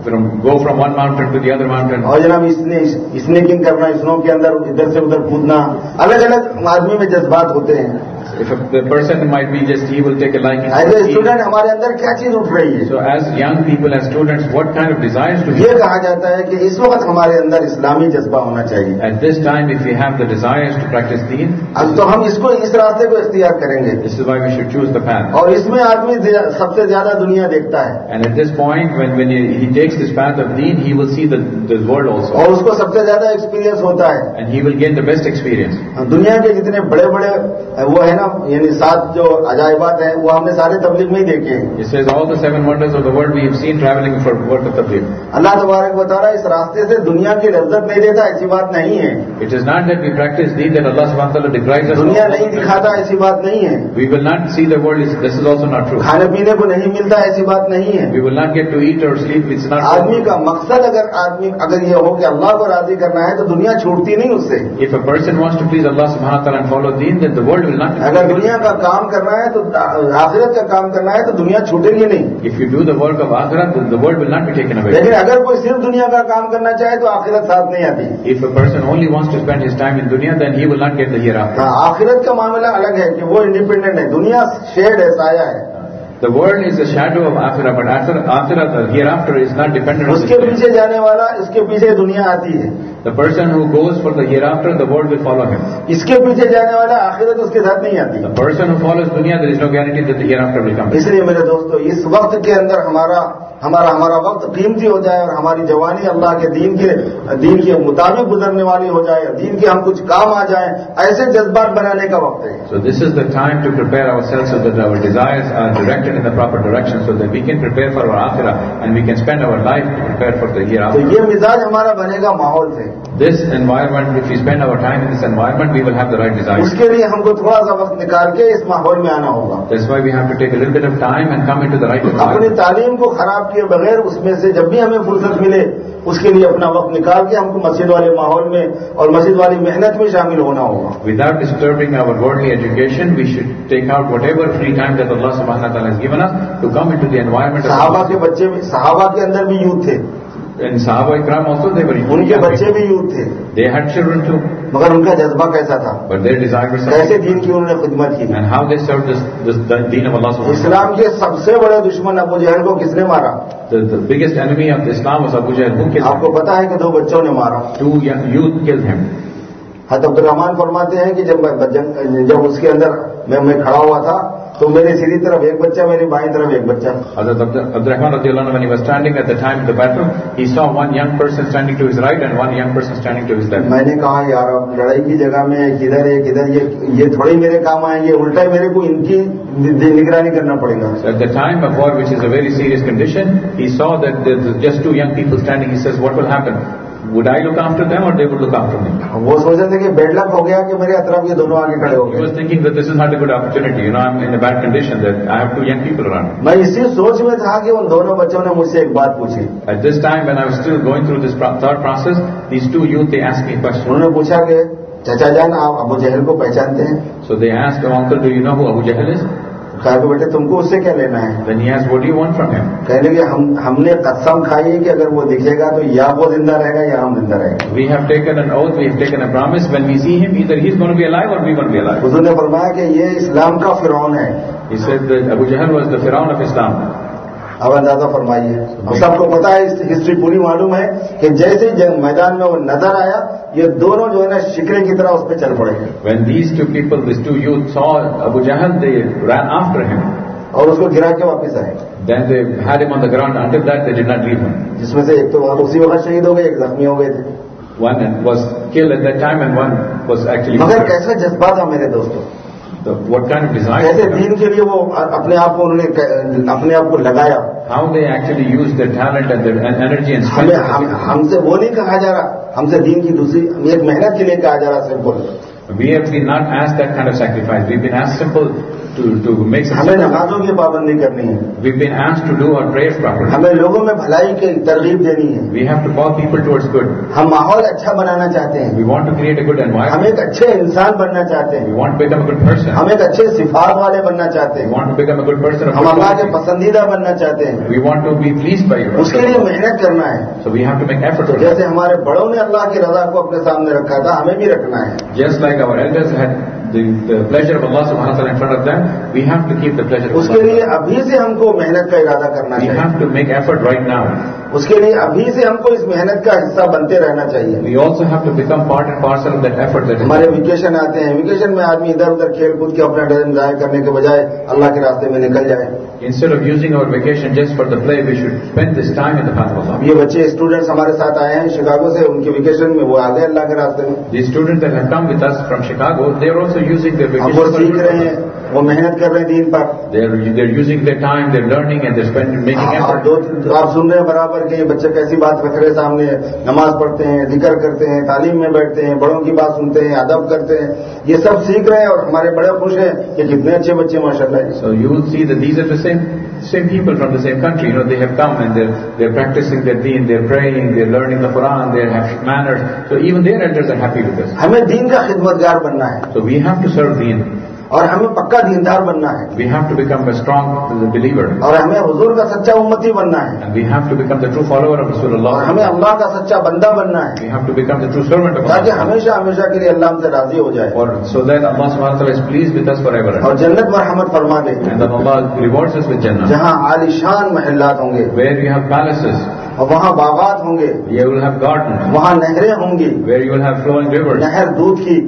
S2: go from one mountain to the other mountain.
S1: और जनाब स्नेकिंग करना, स्नो के अंदर इधर से उधर कूदना. अलग अलग आदमी में जज्बात होते हैं.
S2: If the person might be just, he will take a liking.
S1: As a student हमारे अंदर क्या चीज उठ रही है.
S2: So as young people, as students, what kind of desires do we
S1: ये
S2: have?
S1: कहा जाता है कि इस वक्त हमारे अंदर इस्लामी जज्बा होना चाहिए.
S2: At this time, if we have the desires to practice deen,
S1: अब तो हम इसको इस रास्ते को इख्तियार करेंगे.
S2: this is why we should choose the path.
S1: और इसमें आदमी सबसे ज्यादा दुनिया देखता है.
S2: And at this point, when he takes this path of deen, he will see the world also.
S1: और उसको सबसे ज्यादा एक्सपीरियंस होता है.
S2: And he will gain the best experience.
S1: दुनिया के जितने बड़े बड़े वो है ना, यानी 7 जो अजायबात हैं वो हमने सारे तबलीग में ही देखे हैं।
S2: It says all the 7 wonders of the world we have seen traveling for work of tabligh.
S1: अल्लाह तबारक व तआला इस रास्ते से दुनिया की लज्जत नहीं देता, ऐसी बात नहीं है।
S2: It is not that we practice deen that Allah subhanahu wa ta'ala deprives us.
S1: दुनिया नहीं दिखाता, ऐसी बात नहीं है।
S2: We will not see the world. This is also not true.
S1: खाने पीने को नहीं मिलता, ऐसी बात नहीं है।
S2: We will not get to eat or sleep. It's not.
S1: आदमी का मकसद अगर ये हो कि अल्लाह को राजी करना है तो दुनिया छूटती नहीं उससे।
S2: If a person wants to please Allah subhanahu wa ta'ala and follow deen, then the world will not.
S1: अगर दुनिया का काम करना है तो आखिरत का काम करना है तो दुनिया छूटेगी नहीं।
S2: If you do the work of akhirat, then the world will not be taken away.
S1: लेकिन अगर कोई सिर्फ दुनिया का काम करना चाहे तो आखिरत साथ नहीं आती।
S2: If a person only wants to spend his time in dunya, then he will not get the hereafter.
S1: आखिरत का मामला अलग है कि वो इंडिपेंडेंट है, दुनिया शेड है, साया है।
S2: The world is a shadow of akhirah, but akhirah, the hereafter, is not dependent on
S1: उसके
S2: this.
S1: पीछे जाने वाला, इसके पीछे दुनिया आती है।
S2: The person who goes for the hereafter, the world will follow him.
S1: इसके पीछे जाने वाला आखिरत उसके साथ नहीं आती।
S2: The person who follows dunya, there is no guarantee that the hereafter will come.
S1: इसलिए मेरे दोस्तों, इस वक्त के अंदर हमारा वक्त कीमती हो जाए और हमारी जवानी अल्लाह के दीन के मुताबिक गुजरने वाली हो जाए, दीन के हम कुछ काम आ जाए, ऐसे जज्बात बनाने का वक्त है।
S2: So this is the time to prepare ourselves so that our desires are directed in the proper direction, so that we can prepare for our akhirah and we can spend our life to prepare for the hereafter.
S1: तो ये मिजाज हमारा बनेगा माहौल से।
S2: This environment, if we spend our time in this environment, we will have the right desires.
S1: उसके लिए हमको थोड़ा सा वक्त निकाल के इस माहौल में आना होगा।
S2: That's why we have to take a little bit of time and come into the right
S1: अपनी
S2: environment.
S1: तालीम को खराब किए बगैर उसमें से जब भी हमें फुर्सत मिले उसके लिए अपना वक्त निकाल के हमको मस्जिद वाले माहौल में और मस्जिद वाली मेहनत में शामिल होना होगा।
S2: Without disturbing our worldly education, we should take out whatever free time that Allah subhanahu wa ta'ala has given us to come into the environment of
S1: सहाबा के अंदर भी यूथ थे,
S2: And Sahaba Ikram also, they were
S1: उनके बच्चे भी youth थे,
S2: They had children too,
S1: मगर उनका जज्बा कैसा था,
S2: but their desire was
S1: कैसे
S2: something.
S1: दीन की उन्होंने खिदमत की।
S2: And how they served the deen of Allah subhanahu wa ta'ala.
S1: इस्लाम के सबसे बड़े दुश्मन अबू जहल को किसने मारा?
S2: The biggest enemy of Islam was Abu Jahl. Who killed him?
S1: आपको पता है कि 2 बच्चों ने मारा।
S2: 2 young youth killed him.
S1: हज़रत अब्दुल रहमान फरमाते हैं कि जब उसके अंदर मैं खड़ा हुआ था तो मेरी सीधी तरफ एक बच्चा, मेरी बाईं तरफ एक बच्चा।
S2: Hazrat Abdul Rahman radiallahu anhu, when he was standing at the time of the battle, he saw one young person standing to his right and one young person standing to his left.
S1: मैंने कहा यार अब लड़ाई की जगह में किधर ये थोड़ी मेरे काम आएंगे, उल्टा मेरे को इनकी निगरानी करना पड़ेगा।
S2: So at the time of war, which is a very serious condition, he saw that there's just 2 young people standing. He says, what will happen? Would I look after them or they would look after me?
S1: वो सोच रहे थे कि bed luck हो गया कि मेरे अतरफ ये दोनों आगे खड़े हो
S2: He
S1: गए।
S2: was thinking that this is not a good opportunity. I'm in a bad condition, that I have 2 young people around.
S1: मैं इसी सोच में था कि उन दोनों बच्चों ने मुझसे एक बात पूछी।
S2: At this time, when I was still going through this thought process, these 2 youth, they asked me a question.
S1: उन्होंने पूछा कि चाचा जान आप अबू जहल को पहचानते हैं?
S2: So they asked, uncle, do you know who Abu Jahl is?
S1: कहा कि बेटे तुमको उससे क्या लेना है?
S2: Then he asked, what do you want from him?
S1: कहने लगे हमने कसम खाई है कि अगर वो दिखेगा तो या वो जिंदा रहेगा या हम जिंदा रहेंगे।
S2: We have taken an oath, we have taken a promise. When we see him, either he's going to be alive or we will be alive.
S1: हुजूर ने फरमाया कि ये इस्लाम का फिरौन है।
S2: He said that Abu Jahl was the Firaun of Islam.
S1: अब अंदाजा फरमाइए, हम सबको पता है, हिस्ट्री पूरी मालूम है कि जैसे जंग मैदान में वो नजर आया, ये दोनों जो है ना शिकरे की तरह उस पर चल पड़े।
S2: When these 2 people, these 2 youth saw Abu Jahl, they ran after him.
S1: और उसको गिरा के वापस आए।
S2: Then they had him on the ground. Until that, they did not leave him.
S1: जिसमें से एक तो उसी वक्त शहीद हो गए, एक जख्मी हो गए थे।
S2: One was killed at that time and one was actually
S1: मगर
S2: wounded.
S1: कैसा जज्बा था मेरे दोस्तों,
S2: What kind of desire?
S1: कैसे दीन के लिए वो अपने आप को उन्होंने अपने आप को लगाया।
S2: How they actually used their talent and their energy and strength.
S1: हमसे वो नहीं कहा जा रहा, हमसे दीन की दूसरी एक मेहनत के लिए कहा जा रहा simple.
S2: We have been not asked that kind of sacrifice. We've been asked simple to make some.
S1: हमें नमाजों की पाबंदी करनी है,
S2: We've been asked to do our prayers properly.
S1: हमें लोगों में भलाई की तरगीब देनी है,
S2: We have to call people towards good.
S1: हम माहौल अच्छा बनाना चाहते हैं,
S2: We want to create a good
S1: हम
S2: environment.
S1: एक अच्छे इंसान बनना चाहते
S2: We
S1: हैं,
S2: want to become a good person.
S1: हम एक अच्छे सिफात वाले बनना चाहते
S2: We
S1: हैं,
S2: want to become a good person. Of
S1: हम
S2: good
S1: अल्लाह के
S2: quality.
S1: पसंदीदा बनना चाहते हैं।
S2: We want to be pleased by you.
S1: उसके लिए मेहनत करना है।
S2: So we have to make effort
S1: तो
S2: for that.
S1: जैसे हमारे बड़ों ने अल्लाह की रजा को अपने सामने रखा था, हमें भी रखना है।
S2: Just like our elders had the pleasure of Allah subhanahu wa ta'ala in front of them, we have to keep the pleasure of
S1: उसके
S2: Allah.
S1: लिए अभी से हमको मेहनत का इरादा करना
S2: We
S1: चाहिए।
S2: have to make effort right now.
S1: उसके लिए अभी से हमको इस मेहनत का हिस्सा बनते रहना चाहिए।
S2: We also have to become part and parcel of that effort that is
S1: हमारे वेकेशन आते हैं, वेकेशन में आदमी इधर उधर खेल कूद के अपना टाइम जाया करने के बजाय अल्लाह के रास्ते में निकल जाए।
S2: Instead of using our vacation just for the play, we should spend this time in the path of Allah.
S1: ये बच्चे स्टूडेंट्स हमारे साथ आए हैं शिकागो से, उनके वेकेशन में वो आ गए अल्लाह के रास्ते में।
S2: These students that have come with us from Chicago, they are also using their
S1: अब वो सीख रहे
S2: vacation.
S1: हैं, वो मेहनत कर रहे हैं दिन पर।
S2: They're using their time, they're learning, and they're making effort.
S1: आप सुन रहे हैं बराबर के ये बच्चे कैसी बात रख रहे हैं सामने, नमाज पढ़ते हैं, जिक्र करते हैं, तालीम में बैठते हैं, बड़ों की बात सुनते हैं, अदब करते हैं, ये सब सीख रहे हैं और हमारे बड़े खुश हैं कि कितने अच्छे बच्चे माशाल्लाह।
S2: So you will see that these are the same people from the same country. You know, they have come and they're practicing their deen, they're praying, they're learning the Quran, they have manners. So even their elders are happy with us.
S1: हमें दीन का खिदमतगार बनना है
S2: So we have to serve deen.
S1: और हमें पक्का दीनदार बनना है
S2: We have to become a strong believer.
S1: और हमें हुजूर का सच्चा उम्मती बनना है
S2: And we have to become the true follower of
S1: और
S2: Rasulullah.
S1: हमें अल्लाह का सच्चा बंदा बनना है
S2: We have to become the true servant of
S1: ताकि
S2: Allah.
S1: हमेशा हमेशा के लिए अल्लाह हमसे राजी हो जाए
S2: Or so that Allah subhanahu wa ta'ala is pleased with us forever.
S1: और जन्नत मरहमत फरमा दे,
S2: And that Allah rewards us with Jannah.
S1: जहाँ आलिशान महल्लात होंगे
S2: Where you have palaces,
S1: और वहाँ बागात होंगे,
S2: you will have gardens.
S1: वहाँ नहरें होंगी,
S2: Where you will have flowing rivers,
S1: नहर दूध की,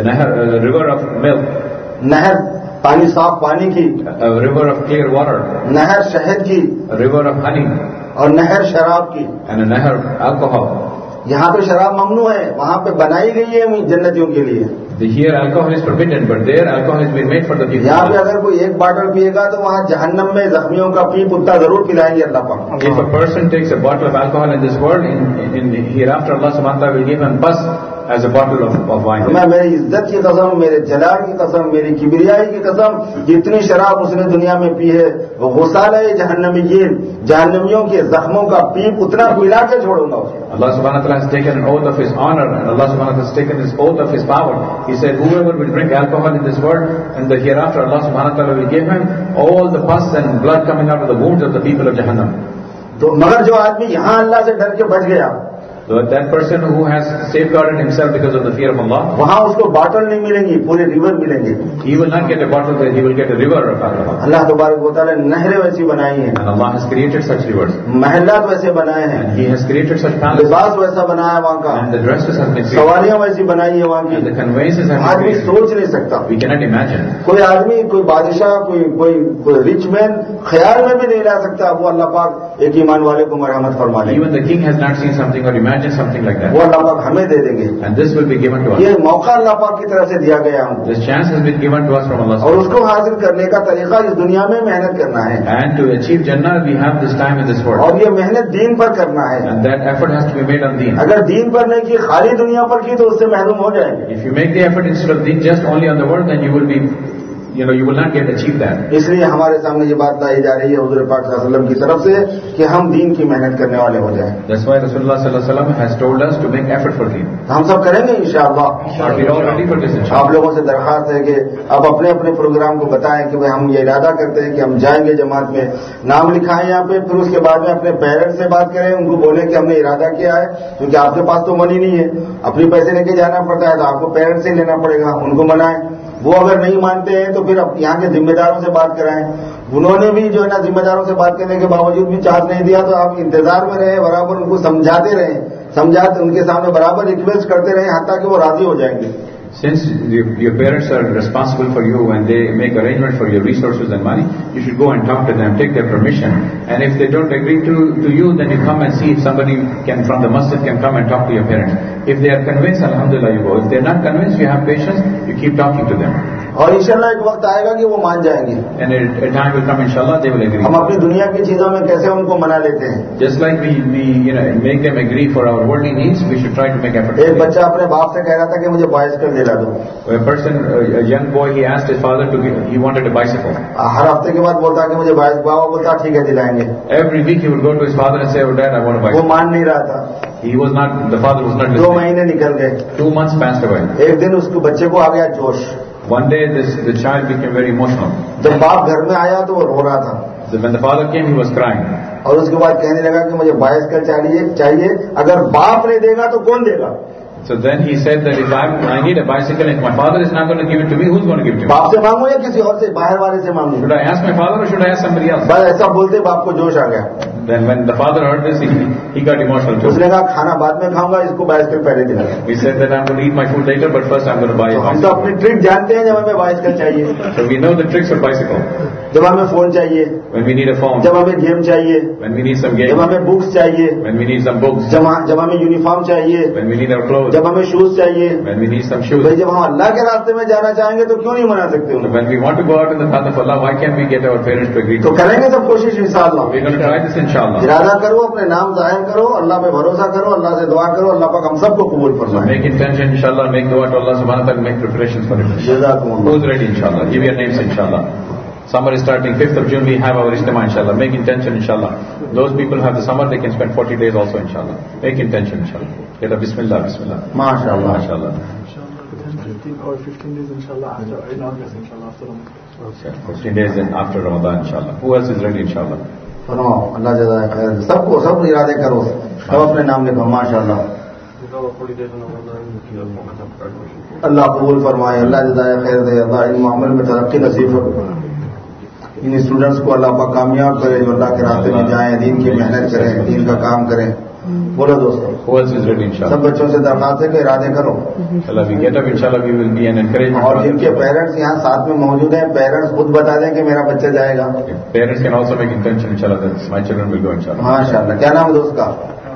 S2: a river of milk,
S1: नहर पानी साफ पानी की,
S2: a river of clear water,
S1: नहर शहद की
S2: a river of honey,
S1: और नहर शराब की।
S2: and a nahar of alcohol.
S1: यहाँ पे शराब ममनू है, वहाँ पे बनाई गई है जन्नतियों के लिए।
S2: Here alcohol is forbidden, but there alcohol has been made for the people.
S1: यहाँ पे अगर कोई एक बॉटल पिएगा तो वहाँ जहन्नम में जख्मियों का पीप उतना जरूर पिलाएंगे अल्लाह पाक।
S2: If a person takes a bottle of alcohol in this world, in hereafter Allah subhanahu wa ta'ala will give him bus as a bottle of wine.
S1: मैं मेरी इज्जत की कसम, मेरे जलाल की कसम, मेरी किबरियाई की कसम, जितनी शराब उसने दुनिया में पी है वो गुसाल है जहन्नमीयीन, जहन्नमियों के जख्मों का पीप उतना पिला के छोड़ूंगा उसे।
S2: Allah subhanahu wa ta'ala has taken an oath of His honor, and Allah subhanahu wa ta'ala has taken His oath of His power. He said, whoever will drink alcohol in this world, and the hereafter Allah subhanahu wa ta'ala will give him all the pus and blood coming out of the wounds of the people of Jahannam.
S1: तो मगर जो आदमी यहाँ अल्लाह से डर के बच गया,
S2: So that person who has safeguarded himself because of the fear of Allah,
S1: वहाँ उसको बॉटल नहीं मिलेंगी, पूरे रिवर मिलेंगे।
S2: he will not get a bottle, but he will get a river of alcohol.
S1: अल्लाह तबारक व तआला ने नहरें वैसी बनाई हैं,
S2: And Allah has created such rivers.
S1: महल्लात वैसे बनाए हैं,
S2: And He has created such palaces.
S1: लिबास वैसा बनाया है वहाँ का,
S2: And the dresses have been created.
S1: सवारियां वैसी बनाई है वहाँ
S2: And the
S1: की,
S2: conveyances have been
S1: आदमी
S2: created.
S1: सोच नहीं सकता।
S2: We cannot imagine.
S1: कोई आदमी, कोई बादशाह, कोई रिच मैन ख्याल में भी नहीं ला सकता वो अल्लाह पाक एक ईमान वाले को मरहमत फरमा दे।
S2: Even the king has not seen something or imagined something like that.
S1: वो अल्लाह पाक हमें दे देंगे।
S2: And this will be given to us.
S1: ये मौका अल्लाह पाक की तरफ से दिया गया हमको
S2: This chance has been given to us from Allah.
S1: और उसको हासिल करने का तरीका इस दुनिया में मेहनत करना है
S2: And to achieve Jannah, we have this time in this world.
S1: और ये मेहनत दीन पर करना है।
S2: And that effort has to be made on deen.
S1: अगर दीन पर नहीं की खाली दुनिया पर की तो उससे महरूम हो जाएंगे।
S2: If you make the effort instead of deen just only on the world, then you will be, you will not get achieve that.
S1: इसलिए हमारे सामने ये बात लाई जा रही है हुजूर पाक सल्लल्लाहु अलैहि वसल्लम की तरफ से कि हम दीन की मेहनत करने वाले हो जाएं।
S2: That's why Rasulullah sallallahu alaihi wasallam has told us to make effort for deen.
S1: तो हम सब करेंगे इंशाअल्लाह।
S2: Are we all ready for this?
S1: आप
S2: Inshallah?
S1: लोगों से दरखास्त है कि आप अपने अपने प्रोग्राम को बताएं कि भाई हम ये इरादा करते हैं कि हम जाएंगे जमात में, नाम लिखाएं यहाँ पे, फिर उसके बाद में अपने पेरेंट्स से बात करें, उनको बोले कि हमने इरादा किया है, क्योंकि आपके पास तो मनी नहीं है, अपने पैसे लेके जाना पड़ता है, तो आपको पेरेंट्स से लेना पड़ेगा, उनको मनाएं। वो अगर नहीं मानते हैं तो फिर अब यहाँ के जिम्मेदारों से बात कराएं। उन्होंने भी जो है ना जिम्मेदारों से बात करने के बावजूद भी चार्ज नहीं दिया, तो आप इंतजार में रहे, बराबर उनको समझाते रहे, उनके सामने बराबर रिक्वेस्ट करते रहे, हत्ता कि वो राजी हो जाएंगे।
S2: Since your parents are responsible for you and they make arrangement for your resources and money, you should go and talk to them, take their permission. And if they don't agree to you, then you come and see if somebody from the masjid can come and talk to your parents. If they are convinced, alhamdulillah, you go. If they are not convinced, you have patience, you keep talking to them.
S1: और इंशाल्लाह एक वक्त आएगा कि वो मान जाएंगे।
S2: And a time will come, inshallah, they will agree.
S1: हम अपनी दुनिया की चीजों में कैसे उनको मना लेते हैं।
S2: Just like we make them agree for our worldly needs, we should try to make effort.
S1: एक बच्चा अपने बाप से कह रहा था कि मुझे बाइसिकल दिला दो।
S2: A young boy, he asked his father he wanted a bicycle.
S1: हर हफ्ते के बाद बोलता कि मुझे बाबा बोलता ठीक है दिलाएंगे।
S2: Every week he would go to his father and say, "Oh Dad, I want a
S1: वो
S2: bicycle."
S1: मान नहीं रहा था।
S2: The father was not
S1: 2
S2: listening.
S1: महीने निकल गए।
S2: 2 months passed away.
S1: एक दिन उसको बच्चे को आ गया जोश।
S2: One day the child became very emotional.
S1: जब बाप घर में आया तो वो रो रहा था।
S2: When the father came, he was crying.
S1: और उसके बाद कहने लगा कि मुझे बाइसिकल चाहिए, अगर बाप नहीं देगा तो कौन देगा।
S2: So then he said that if I need a bicycle and my father is not going to give it to me, who's going to give it to me?
S1: बाप से मांगू या किसी और से, बाहर वाले से मांगू।
S2: Should I ask my father or should I ask somebody else?
S1: बस ऐसा बोलते बाप को जोश आ गया।
S2: Then when the father heard this, he got emotional too.
S1: उसने कहा खाना बाद में खाऊंगा, इसको बाइसिकल पहले दिला।
S2: He said that I'm going to eat my food later, but first I'm going to buy a
S1: हम तो
S2: bicycle.
S1: अपनी ट्रिक जानते हैं, जब हमें बाइसिकल चाहिए,
S2: So we know the tricks of bicycle.
S1: जब हमें फोन चाहिए,
S2: When we need a phone,
S1: जब हमें गेम चाहिए,
S2: when we need some
S1: जब
S2: game,
S1: हमें बुक्स चाहिए,
S2: when we need some books,
S1: जब हमें यूनिफॉर्म चाहिए,
S2: when we need our clothes,
S1: जब हमें शूज चाहिए,
S2: when we need some
S1: भाई
S2: shoes.
S1: जब हम अल्लाह के रास्ते में जाना चाहेंगे तो क्यों नहीं मना सकते
S2: So
S1: उन्हें?
S2: when we want to go out in the path of Allah, why can't we get our parents to agree
S1: तो
S2: to it?
S1: करेंगे सब कोशिश इंशाअल्लाह।
S2: We're going to try this inshallah.
S1: इरादा करो, अपने नाम जाहिर करो, अल्लाह पे भरोसा करो, अल्लाह से दुआ करो, अल्लाह पाक हम सबको कबूल
S2: So
S1: फरमाए।
S2: make intention inshallah, make dua to Allah subhanahu wa ta'ala, make preparations for it.
S1: जज़ाकुमुल्लाह।
S2: Who's ready inshallah? Give your names inshallah. Summer is starting 5th of June, we have our Ijtima inshallah. Make intention inshallah. Those people who have the summer, they can spend 40 days also inshallah. Make intention inshallah. Get a bismillah, bismillah.
S1: माशाअल्लाह।
S2: MashaAllah.
S3: 15 or 15 days inshallah after in August inshallah after Ramadan.
S2: Okay. 15 days then after Ramadan inshallah. Who else is ready inshallah?
S1: फरमाओ, अल्लाह जज़ाए खैर दे। सबको सब इरादे करो, सब अपने नाम लिखो माशाअल्लाह।
S3: 40 days in Ramadan.
S1: अल्लाह कबूल फरमाए, अल्लाह जज़ाए खैर दे, अल्लाह इन अमल में तरक्की नसीब फरमाए। इन स्टूडेंट्स को अल्लाह पाक कामयाब करे, जो अल्लाह के रास्ते में जाएं, दीन की मेहनत करें, दीन का काम करें। बोलो दोस्तों,
S2: Who else is ready inshallah?
S1: सब बच्चों से दरखास्त है कि इरादे करो।
S2: Inshallah we get up inshallah, we will be an encouragement.
S1: और
S2: for
S1: जिनके
S2: others.
S1: पेरेंट्स यहाँ साथ में मौजूद हैं, पेरेंट्स खुद बता दें कि मेरा बच्चा जाएगा।
S2: Parents can also make intention inshallah that my children will go inshallah.
S1: माशाअल्लाह। क्या नाम है दोस्त का?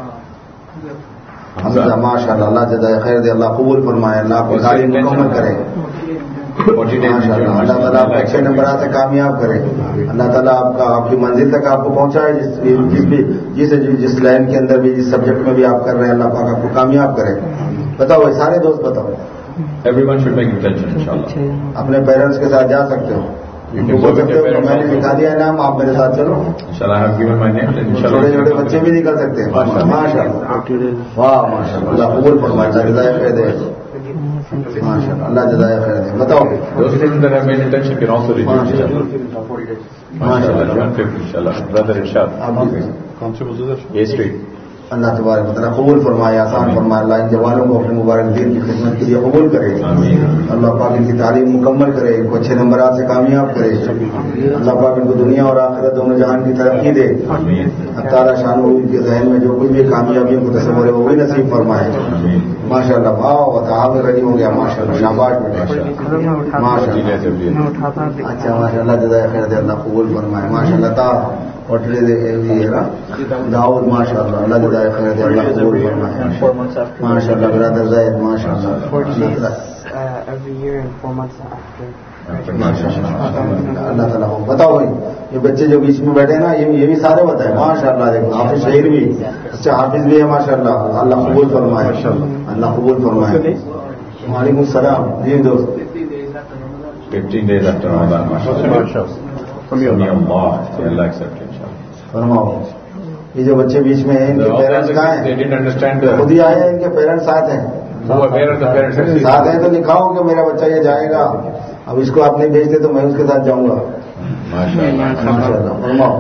S1: हमजा। माशाअल्लाह, अल्लाह जज़ाए खैर दे, अल्लाह कबूल फरमाए, अल्लाह आपकी तालीम मुकम्मल करे।
S2: 40 days in June.
S1: माशाअल्लाह, अल्लाह ताला आपको अच्छे नंबरात से कामयाब करे, अल्लाह ताला आपकी मंजिल तक आपको पहुंचाए, जिस लाइन के अंदर भी, जिस सब्जेक्ट में भी आप कर रहे हैं, अल्लाह पाक आपको कामयाब करे। बताओ भाई, सारे दोस्त बताओ।
S2: Everyone should make intention inshallah.
S1: अपने पेरेंट्स के साथ जा सकते हो, उनको बोल सकते हो कि मैंने लिखा दिया है नाम, आप मेरे साथ चलो।
S2: Inshallah I have given my name and inshallah.
S1: छोटे छोटे बच्चे भी निकल सकते हैं। माशाअल्लाह, वाह माशाअल्लाह, अल्लाह कबूल फरमाए, अल्लाह जज़ाए खैर दे। माशाअल्लाह, अल्लाह जज़ाए खैर दे। बताओ।
S2: Those students that have made intention can also read inshallah.
S3: 40 days.
S2: MashaAllah, June 5th inshallah. Brother Irshad.
S3: कौन से बुजुर्ग?
S2: A Street.
S1: अल्लाह तबारक व तआला कबूल फरमाए, आसान फरमाए। अल्लाह इन जवानों को अपने मुबारक दीन की खिदमत के लिए कबूल करे। अल्लाह पाक इनकी तालीम मुकम्मल करे, इनको अच्छे नंबरात से कामयाब करे। अल्लाह पाक इनको दुनिया और आखिरत दोनों जहान की तरक्की दे। अल्लाह ताला शान के जहन में जो कुछ भी कामयाबियों को तस्वर है वो भी नसीब फरमाए। माशाअल्लाह, भाव वताब रेडी हो गया। माशाअल्लाह, शाबाश बेटा, माशाअल्लाह। अच्छा माशाअल्लाह, जज़ाए खैर दे, अल्लाह कबूल फरमाए। माशाअल्लाह ता होटल है ना दाऊद, माशाअल्लाह, अल्लाह जज़ाए खैर दे, अल्लाह कबूल फरमाए।
S3: 4 months after.
S1: माशाअल्लाह, ब्रदर ज़ैद, माशाअल्लाह।
S4: 40 days every year and 4 months after.
S1: माशाअल्लाह, अल्लाह ताला हो। बताओ भाई, ये बच्चे जो बीच में बैठे हैं ना, ये भी सारे बताए माशाअल्लाह। देखो हाफिज शहीर भी, अच्छा हाफिज भी है माशाअल्लाह, अल्लाह कबूल फरमाए, अल्लाह कबूल फरमाए। वालेकुम सलाम। जी दोस्त,
S2: 15 days after Ramadan. MashaAllah. From Allah. Allah accept inshallah.
S1: फरमाओ। ये जो बच्चे बीच में हैं, इनके पेरेंट्स कहाँ
S2: They
S1: हैं?
S2: didn't understand
S1: खुद
S2: the
S1: ही आए हैं, इनके पेरेंट्स साथ हैं?
S2: who are where are the parents actually.
S1: साथ हैं तो लिखाओ कि मेरा बच्चा ये जाएगा। अब इसको आप नहीं भेजते तो मैं उसके साथ जाऊंगा।
S2: MashaAllah.
S1: माशाअल्लाह, फरमाओ।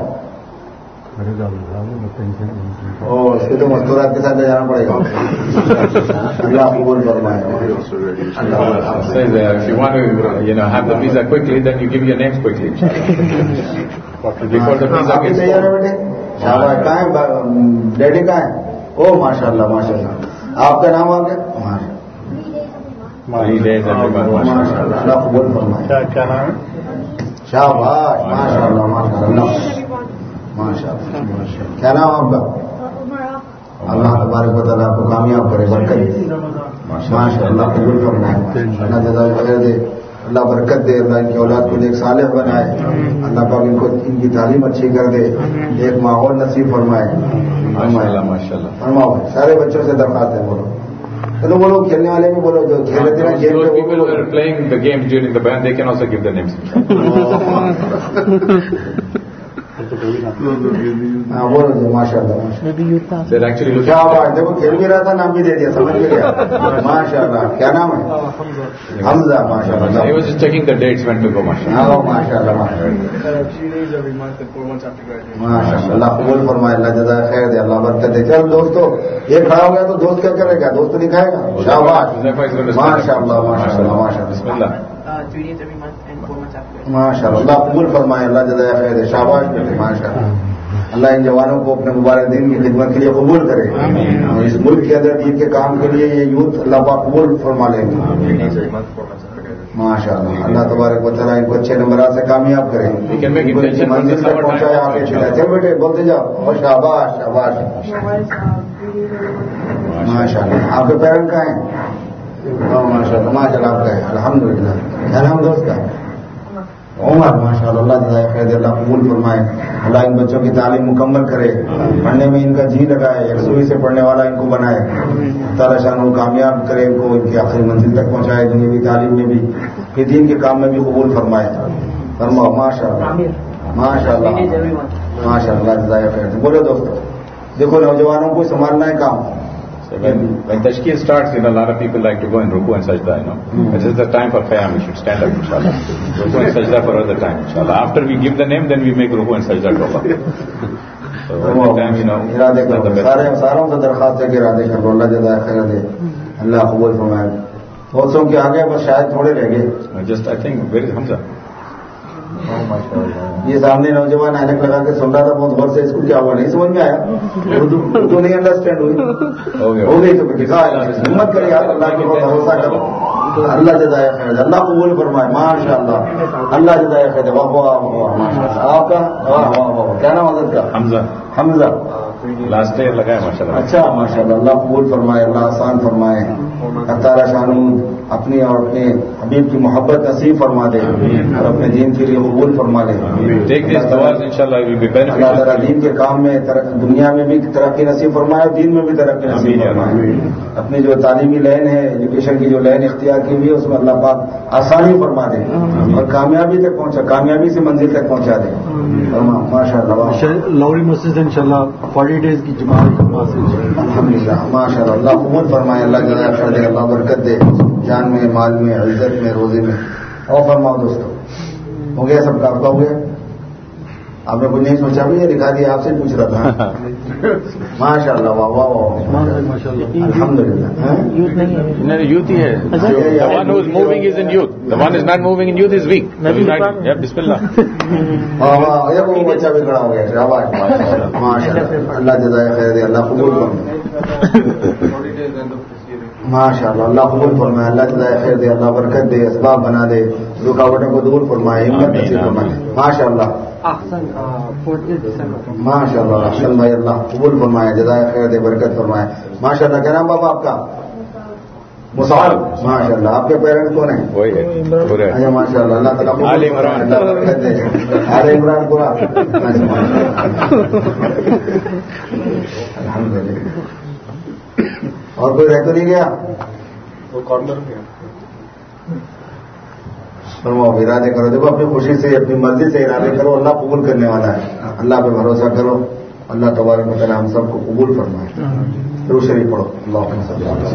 S1: ओ, इसके तो मस्तूरात के साथ ले जाना पड़ेगा। अल्लाह कबूल फरमाए। अल्लाह
S2: Says if you want to have the visa quickly, then you give your names quickly. Before the visa
S1: आप भी
S2: gets
S1: ले जा रहे बेटे? शाबाश। कहाँ है डैडी, कहाँ है? ओ माशाअल्लाह, माशाअल्लाह। आपका नाम आ गया?
S2: 3 days every month. MashaAllah.
S1: माशाअल्लाह, अल्लाह कबूल फरमाए।
S3: क्या नाम है?
S1: शाबाश, माशाअल्लाह, माशाअल्लाह, माशाअल्लाह। क्या नाम आपका? अल्लाह तबारक व तआला आपको कामयाब करे, बरकत दे। माशाअल्लाह, कबूल फरमाए, अल्लाह जज़ाए खैर दे, अल्लाह बरकत दे, अल्लाह इनकी औलाद को एक सालेह बनाए, अल्लाह पाक इनको इनकी तालीम अच्छी कर दे, एक माहौल नसीब फरमाए।
S2: MashaAllah, MashaAllah.
S1: फरमाओ, सारे बच्चों से दरख्वास्त है, बोलो। तो बोलो, खेलने वाले भी बोलो, जो खेल रहे थे ना गेम
S2: Those
S1: पे,
S2: people who are playing the game during the band, they can also give their names.
S1: हाँ बोलो जी, माशाअल्लाह, माशाअल्लाह।
S2: They're actually looking.
S1: क्या बात, देखो खेल भी रहा था, नाम भी दे दिया, समझ भी गया। माशाअल्लाह, क्या नाम है? हमजा, माशाअल्लाह।
S2: He was just checking the dates when to go, MashaAllah.
S1: हाँ माशाअल्लाह, माशाअल्लाह,
S3: 3 days every month and 4 months after graduation.
S1: माशाअल्लाह, कबूल फरमाए, अल्लाह जज़ाए खैर दे, अल्लाह बरकत दे। चल दोस्तों, ये खड़ा हो गया तो दोस्त क्या करेगा? दोस्त तो दिखाएगा। शाबाश, माशाअल्लाह, माशाअल्लाह, माशाअल्लाह,
S2: Bismillah.
S4: 3 days every month and 4 months after.
S1: माशाअल्लाह, अल्लाह कबूल फरमाए, अल्लाह जज़ाए खैर दे। शाबाश बेटे, माशाअल्लाह। अल्लाह इन जवानों को अपने मुबारक दिन की खिदमत के लिए कबूल करे। इस मुल्क के अंदर दीन के काम के लिए ये यूथ अल्लाह पाक कबूल फरमा लेंगे माशाअल्लाह। अल्लाह तबारक व तआला इनको अच्छे नंबरात से कामयाब करें, मंजिल तक पहुंचाए, आगे चलाए। चल बेटे बोलते जाओ, और शाबाश शाबाश माशाअल्लाह। आपके पेरेंट कहाँ हैं? माशाअल्लाह माशाअल्लाह आपका है, अल्हम्दुलिल्लाह। क्या नाम दोस्त का? उमर माशाअल्लाह। अल्लाह जज़ाए खैर, अल्लाह कबूल फरमाए। अल्लाह इन बच्चों की तालीम मुकम्मल करे, पढ़ने में इनका जी लगाए, यकसुई से पढ़ने वाला इनको बनाए। ताला शान कामयाब करे, इनको इनकी आखिरी मंजिल तक पहुंचाए, दुनियावी तालीम में भी, फिर दीन के काम में भी कबूल फरमाए। फरमाओ माशाअल्लाह माशाअल्लाह माशाअल्लाह जज़ाए खैर। बोलो दोस्तों, देखो नौजवानों को संभालना है काम।
S2: So when tashkil starts, a lot of people like to go in ruku and sajda, This is the time for qiyam, we should stand up, inshallah. Ruku and sajda for other time, inshallah. After we give the name, then we make ruku and sajda to Allah. So at that time,
S1: इरादे करो, सारों से दरखास्त है कि इरादे कर लो, अल्लाह जज़ाए खैर दे, अल्लाह कबूल फरमाए। बहुतों के आगे बस शायद थोड़े रह गए।
S2: Just I think, where is Hamza?
S1: ये सामने नौजवान ऐनक लगा के सुन रहा था बहुत गौर से, इसको क्या हुआ नहीं समझ में आया, उर्दू नहीं अंडरस्टैंड हुई, हो गई तो दिखा हिम्मत करे यार, अल्लाह के ऊपर भरोसा करो, अल्लाह जज़ाए खैर, अल्लाह कबूल फरमाए माशाअल्लाह, अल्लाह जज़ाए खैर। वाह वाह वाह माशाअल्लाह। आपका वाह वाह वाह, क्या नाम हज़रत का?
S2: हमजा।
S1: हमजा
S2: लास्ट ईयर लगा है माशाअल्लाह।
S1: अच्छा माशाअल्लाह, अल्लाह कबूल फरमाए, अल्लाह आसान फरमाए, ताला शानू अपनी और अपने हबीब की मोहब्बत नसीब फरमा दे और अपने दीन के लिए कबूल फरमा ले। अल्लाह ताला दीन के काम में दुनिया में भी तरक्की नसीब फरमाए और दीन में भी तरक्की नसीब फरमाए। अपनी जो तालीमी लाइन है, एजुकेशन की जो लाइन इख्तियार की हुई है, उसमें अल्लाह पाक आसानी फरमा दे और कामयाबी तक पहुंचा, कामयाबी से मंजिल तक पहुंचा दे माशाअल्लाह।
S3: लौरी मस्जिद इंशाल्लाह 40 डेज की जमात
S1: अल्हम्दुलिल्लाह माशाअल्लाह। अल्लाह कबूल फरमाए, अल्लाह जज़ा खैर दे, अल्लाह बरकत दे, जान में, माल में, इज्जत में, रोजे में। और फरमाओ दोस्तों, हो गया सबका? आपका हो गया? आपने कुछ नहीं सोचा भी, ये दिखा दिया, आपसे पूछ रहा था। माशाअल्लाह वाह वाह वाह अल्हम्दुलिल्लाह।
S2: यूथ ही है, the one who is moving is in youth, the one is not moving in youth is weak. बिस्मिल्लाह।
S1: वाह वाह, ये वो बच्चा भी खड़ा हो गया, शाबाश माशाअल्लाह। अल्लाह जज़ाए खैर दे, अल्लाह कबूल फरमाए माशाअल्लाह, अल्लाह कबूल फरमाए, अल्लाह जज़ाए खैर दे, अल्लाह बरकत दे, असबाब बना दे, रुकावटों को दूर फरमाए, हिम्मत नसीब फरमाए माशाअल्लाह माशाअल्लाह। अहसन भाई, अल्लाह कबूल फरमाए, जज़ाए खैर दे, बरकत फरमाए माशाअल्लाह। क्या नाम बाबा आपका? मुसार माशाअल्लाह। आपके पेरेंट्स कौन है?
S2: वही है।
S1: अच्छा माशाअल्लाह, अल्लाह ताला आले इमरान, अल्लाह बरकत दे, आले इमरान पूरा अल्हम्दुलिल्लाह। और कोई रह तो नहीं गया? वो कॉर्नर में फरमाओ, इरादे करो। देखो अपनी खुशी से, अपनी मर्जी से इरादे करो, अल्लाह कबूल करने वाला है। अल्लाह पे भरोसा करो, अल्लाह तबारक व तआला हम सबको कबूल फरमाए। दुरूद शरीफ पढ़ो। अल्लाहुम्मा सल्ली अला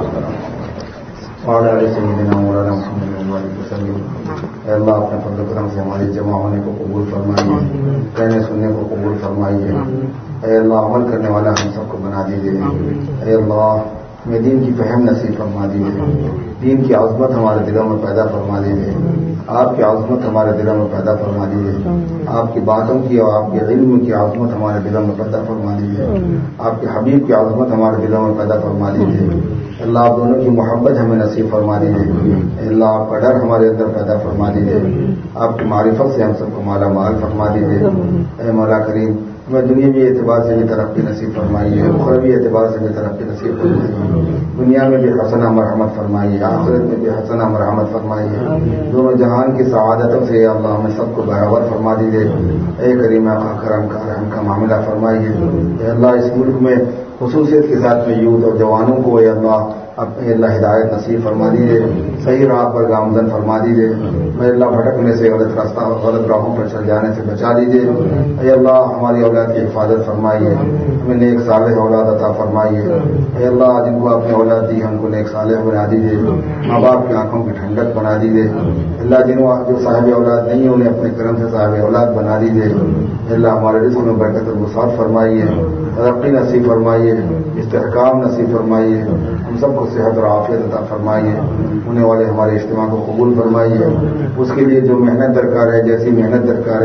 S1: सय्यिदिना मौलाना मुहम्मद व आलिहि वसल्लम। अल्लाह अपने फज़ल करम से हमारी जमा होने को कबूल फरमाइए, कहने सुनने को कबूल फरमाइए। अल्लाह अमल करने वाला हम सबको बना दीजिए। अल्लाह हमें दीन की फहम नसीब फरमा दीजिए, दीन की आज़मत हमारे दिलों में पैदा फरमा दीजिए, आपकी आज़मत हमारे दिलों में पैदा फरमा दीजिए, आपकी बातों की और आपके इल्म की आज़मत हमारे दिलों में पैदा फरमा दीजिए, आपके हबीब की आज़मत हमारे दिलों में पैदा फरमा दीजिए। अल्लाह आप दोनों की मोहब्बत हमें नसीब फरमा दीजिए। अल्लाह आपका डर हमारे अंदर पैदा फरमा दीजिए, आपकी मारिफत से हम सबको माला माल फरमा दीजिए। ऐ मौला करीम, हमें दुनियावी एतबार से भी तरक्की नसीब फरमाइए, उखरवी एतबार से भी तरक्की नसीब फरमाइए। दुनिया में भी हसना मरहमत फरमाइए, आखिरत में भी हसना मरहमत फरमाइए। दोनों जहान की सआदतों से अल्लाह हमें सबको बराबर फरमा दीजिए। ऐ करीम आका करम का रहम का मामला फरमाइए। अल्लाह इस मुल्क में खुसूसियत के साथ में यूथ और जवानों को अल्लाह अपने अल्लाह हिदायत नसीब फरमा दीजिए, सही राह पर गामजन फरमा दीजिए। मेरे अल्लाह भटकने से, गलत रास्ता और गलत राहों पर चल जाने से बचा दीजिए। अल्लाह हमारी औलाद की हिफाजत फरमाइए, हमें नेक सालेह औलाद अता फरमाइए। अल्लाह जिनको आपने औलाद दी है उनको नेक सालेह बना दीजिए, माँ बाप की आंखों की ठंडक बना दीजिए। अल्लाह जो साहिब औलाद नहीं है उन्हें अपने करम से साहिब औलाद बना दीजिए। अल्लाह हमारे रिज़्क़ में बरकत और वसाअत फरमाइए, तरक्की नसीब फरमाइए, इस्तेहकाम नसीब फरमाइए। हम सबको सेहत और आफियत अता फरमाइए। होने वाले हमारे इज्तिमा को कबूल फरमाइए। उसके लिए जो मेहनत दरकार है, जैसी मेहनत दरकार है,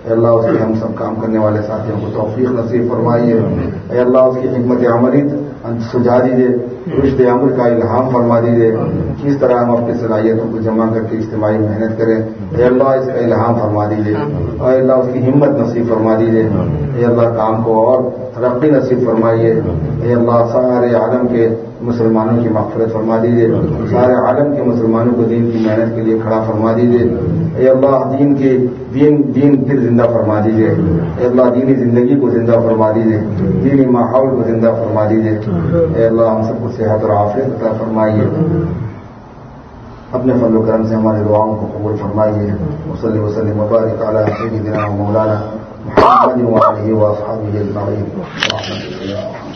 S1: अल्लाह उसके हम सब काम करने वाले साथियों को तौफीक नसीब फरमाइए। अल्लाह उसकी हिम्मत अमली सुझा दीजिए, रुश्द अमल का इल्हाम फरमा दीजिए, किस तरह हम अपनी सलाहियतों को जमा करके इज्तिमाई मेहनत करें। अल्लाह इसका इल्हाम फरमा दीजिए और अल्लाह उसकी हिम्मत नसीब फरमा दीजिए। अल्लाह काम को और तरक्की नसीब फरमाइए। अल्लाह सारे आलम के मुसलमानों की मग़फ़िरत फरमा दीजिए, सारे आलम के मुसलमानों को दीन की मेहनत के लिए खड़ा फरमा दीजिए। अल्लाह दीन फिर जिंदा फरमा दीजिए। अल्लाह दीनी जिंदगी को जिंदा फरमा दीजिए, दीनी माहौल को जिंदा फरमा दीजिए। अल्लाह हम सबको सेहत और आफियत अता फरमाइए। अपने फज़ल व करम से हमारी दुआओं को कबूल फरमाइए। वसल्लि वसल्लिम व बारिक अला सय्यिदिना व मौलाना मुहम्मद व आलिहि व अस्हाबिहि अजमईन।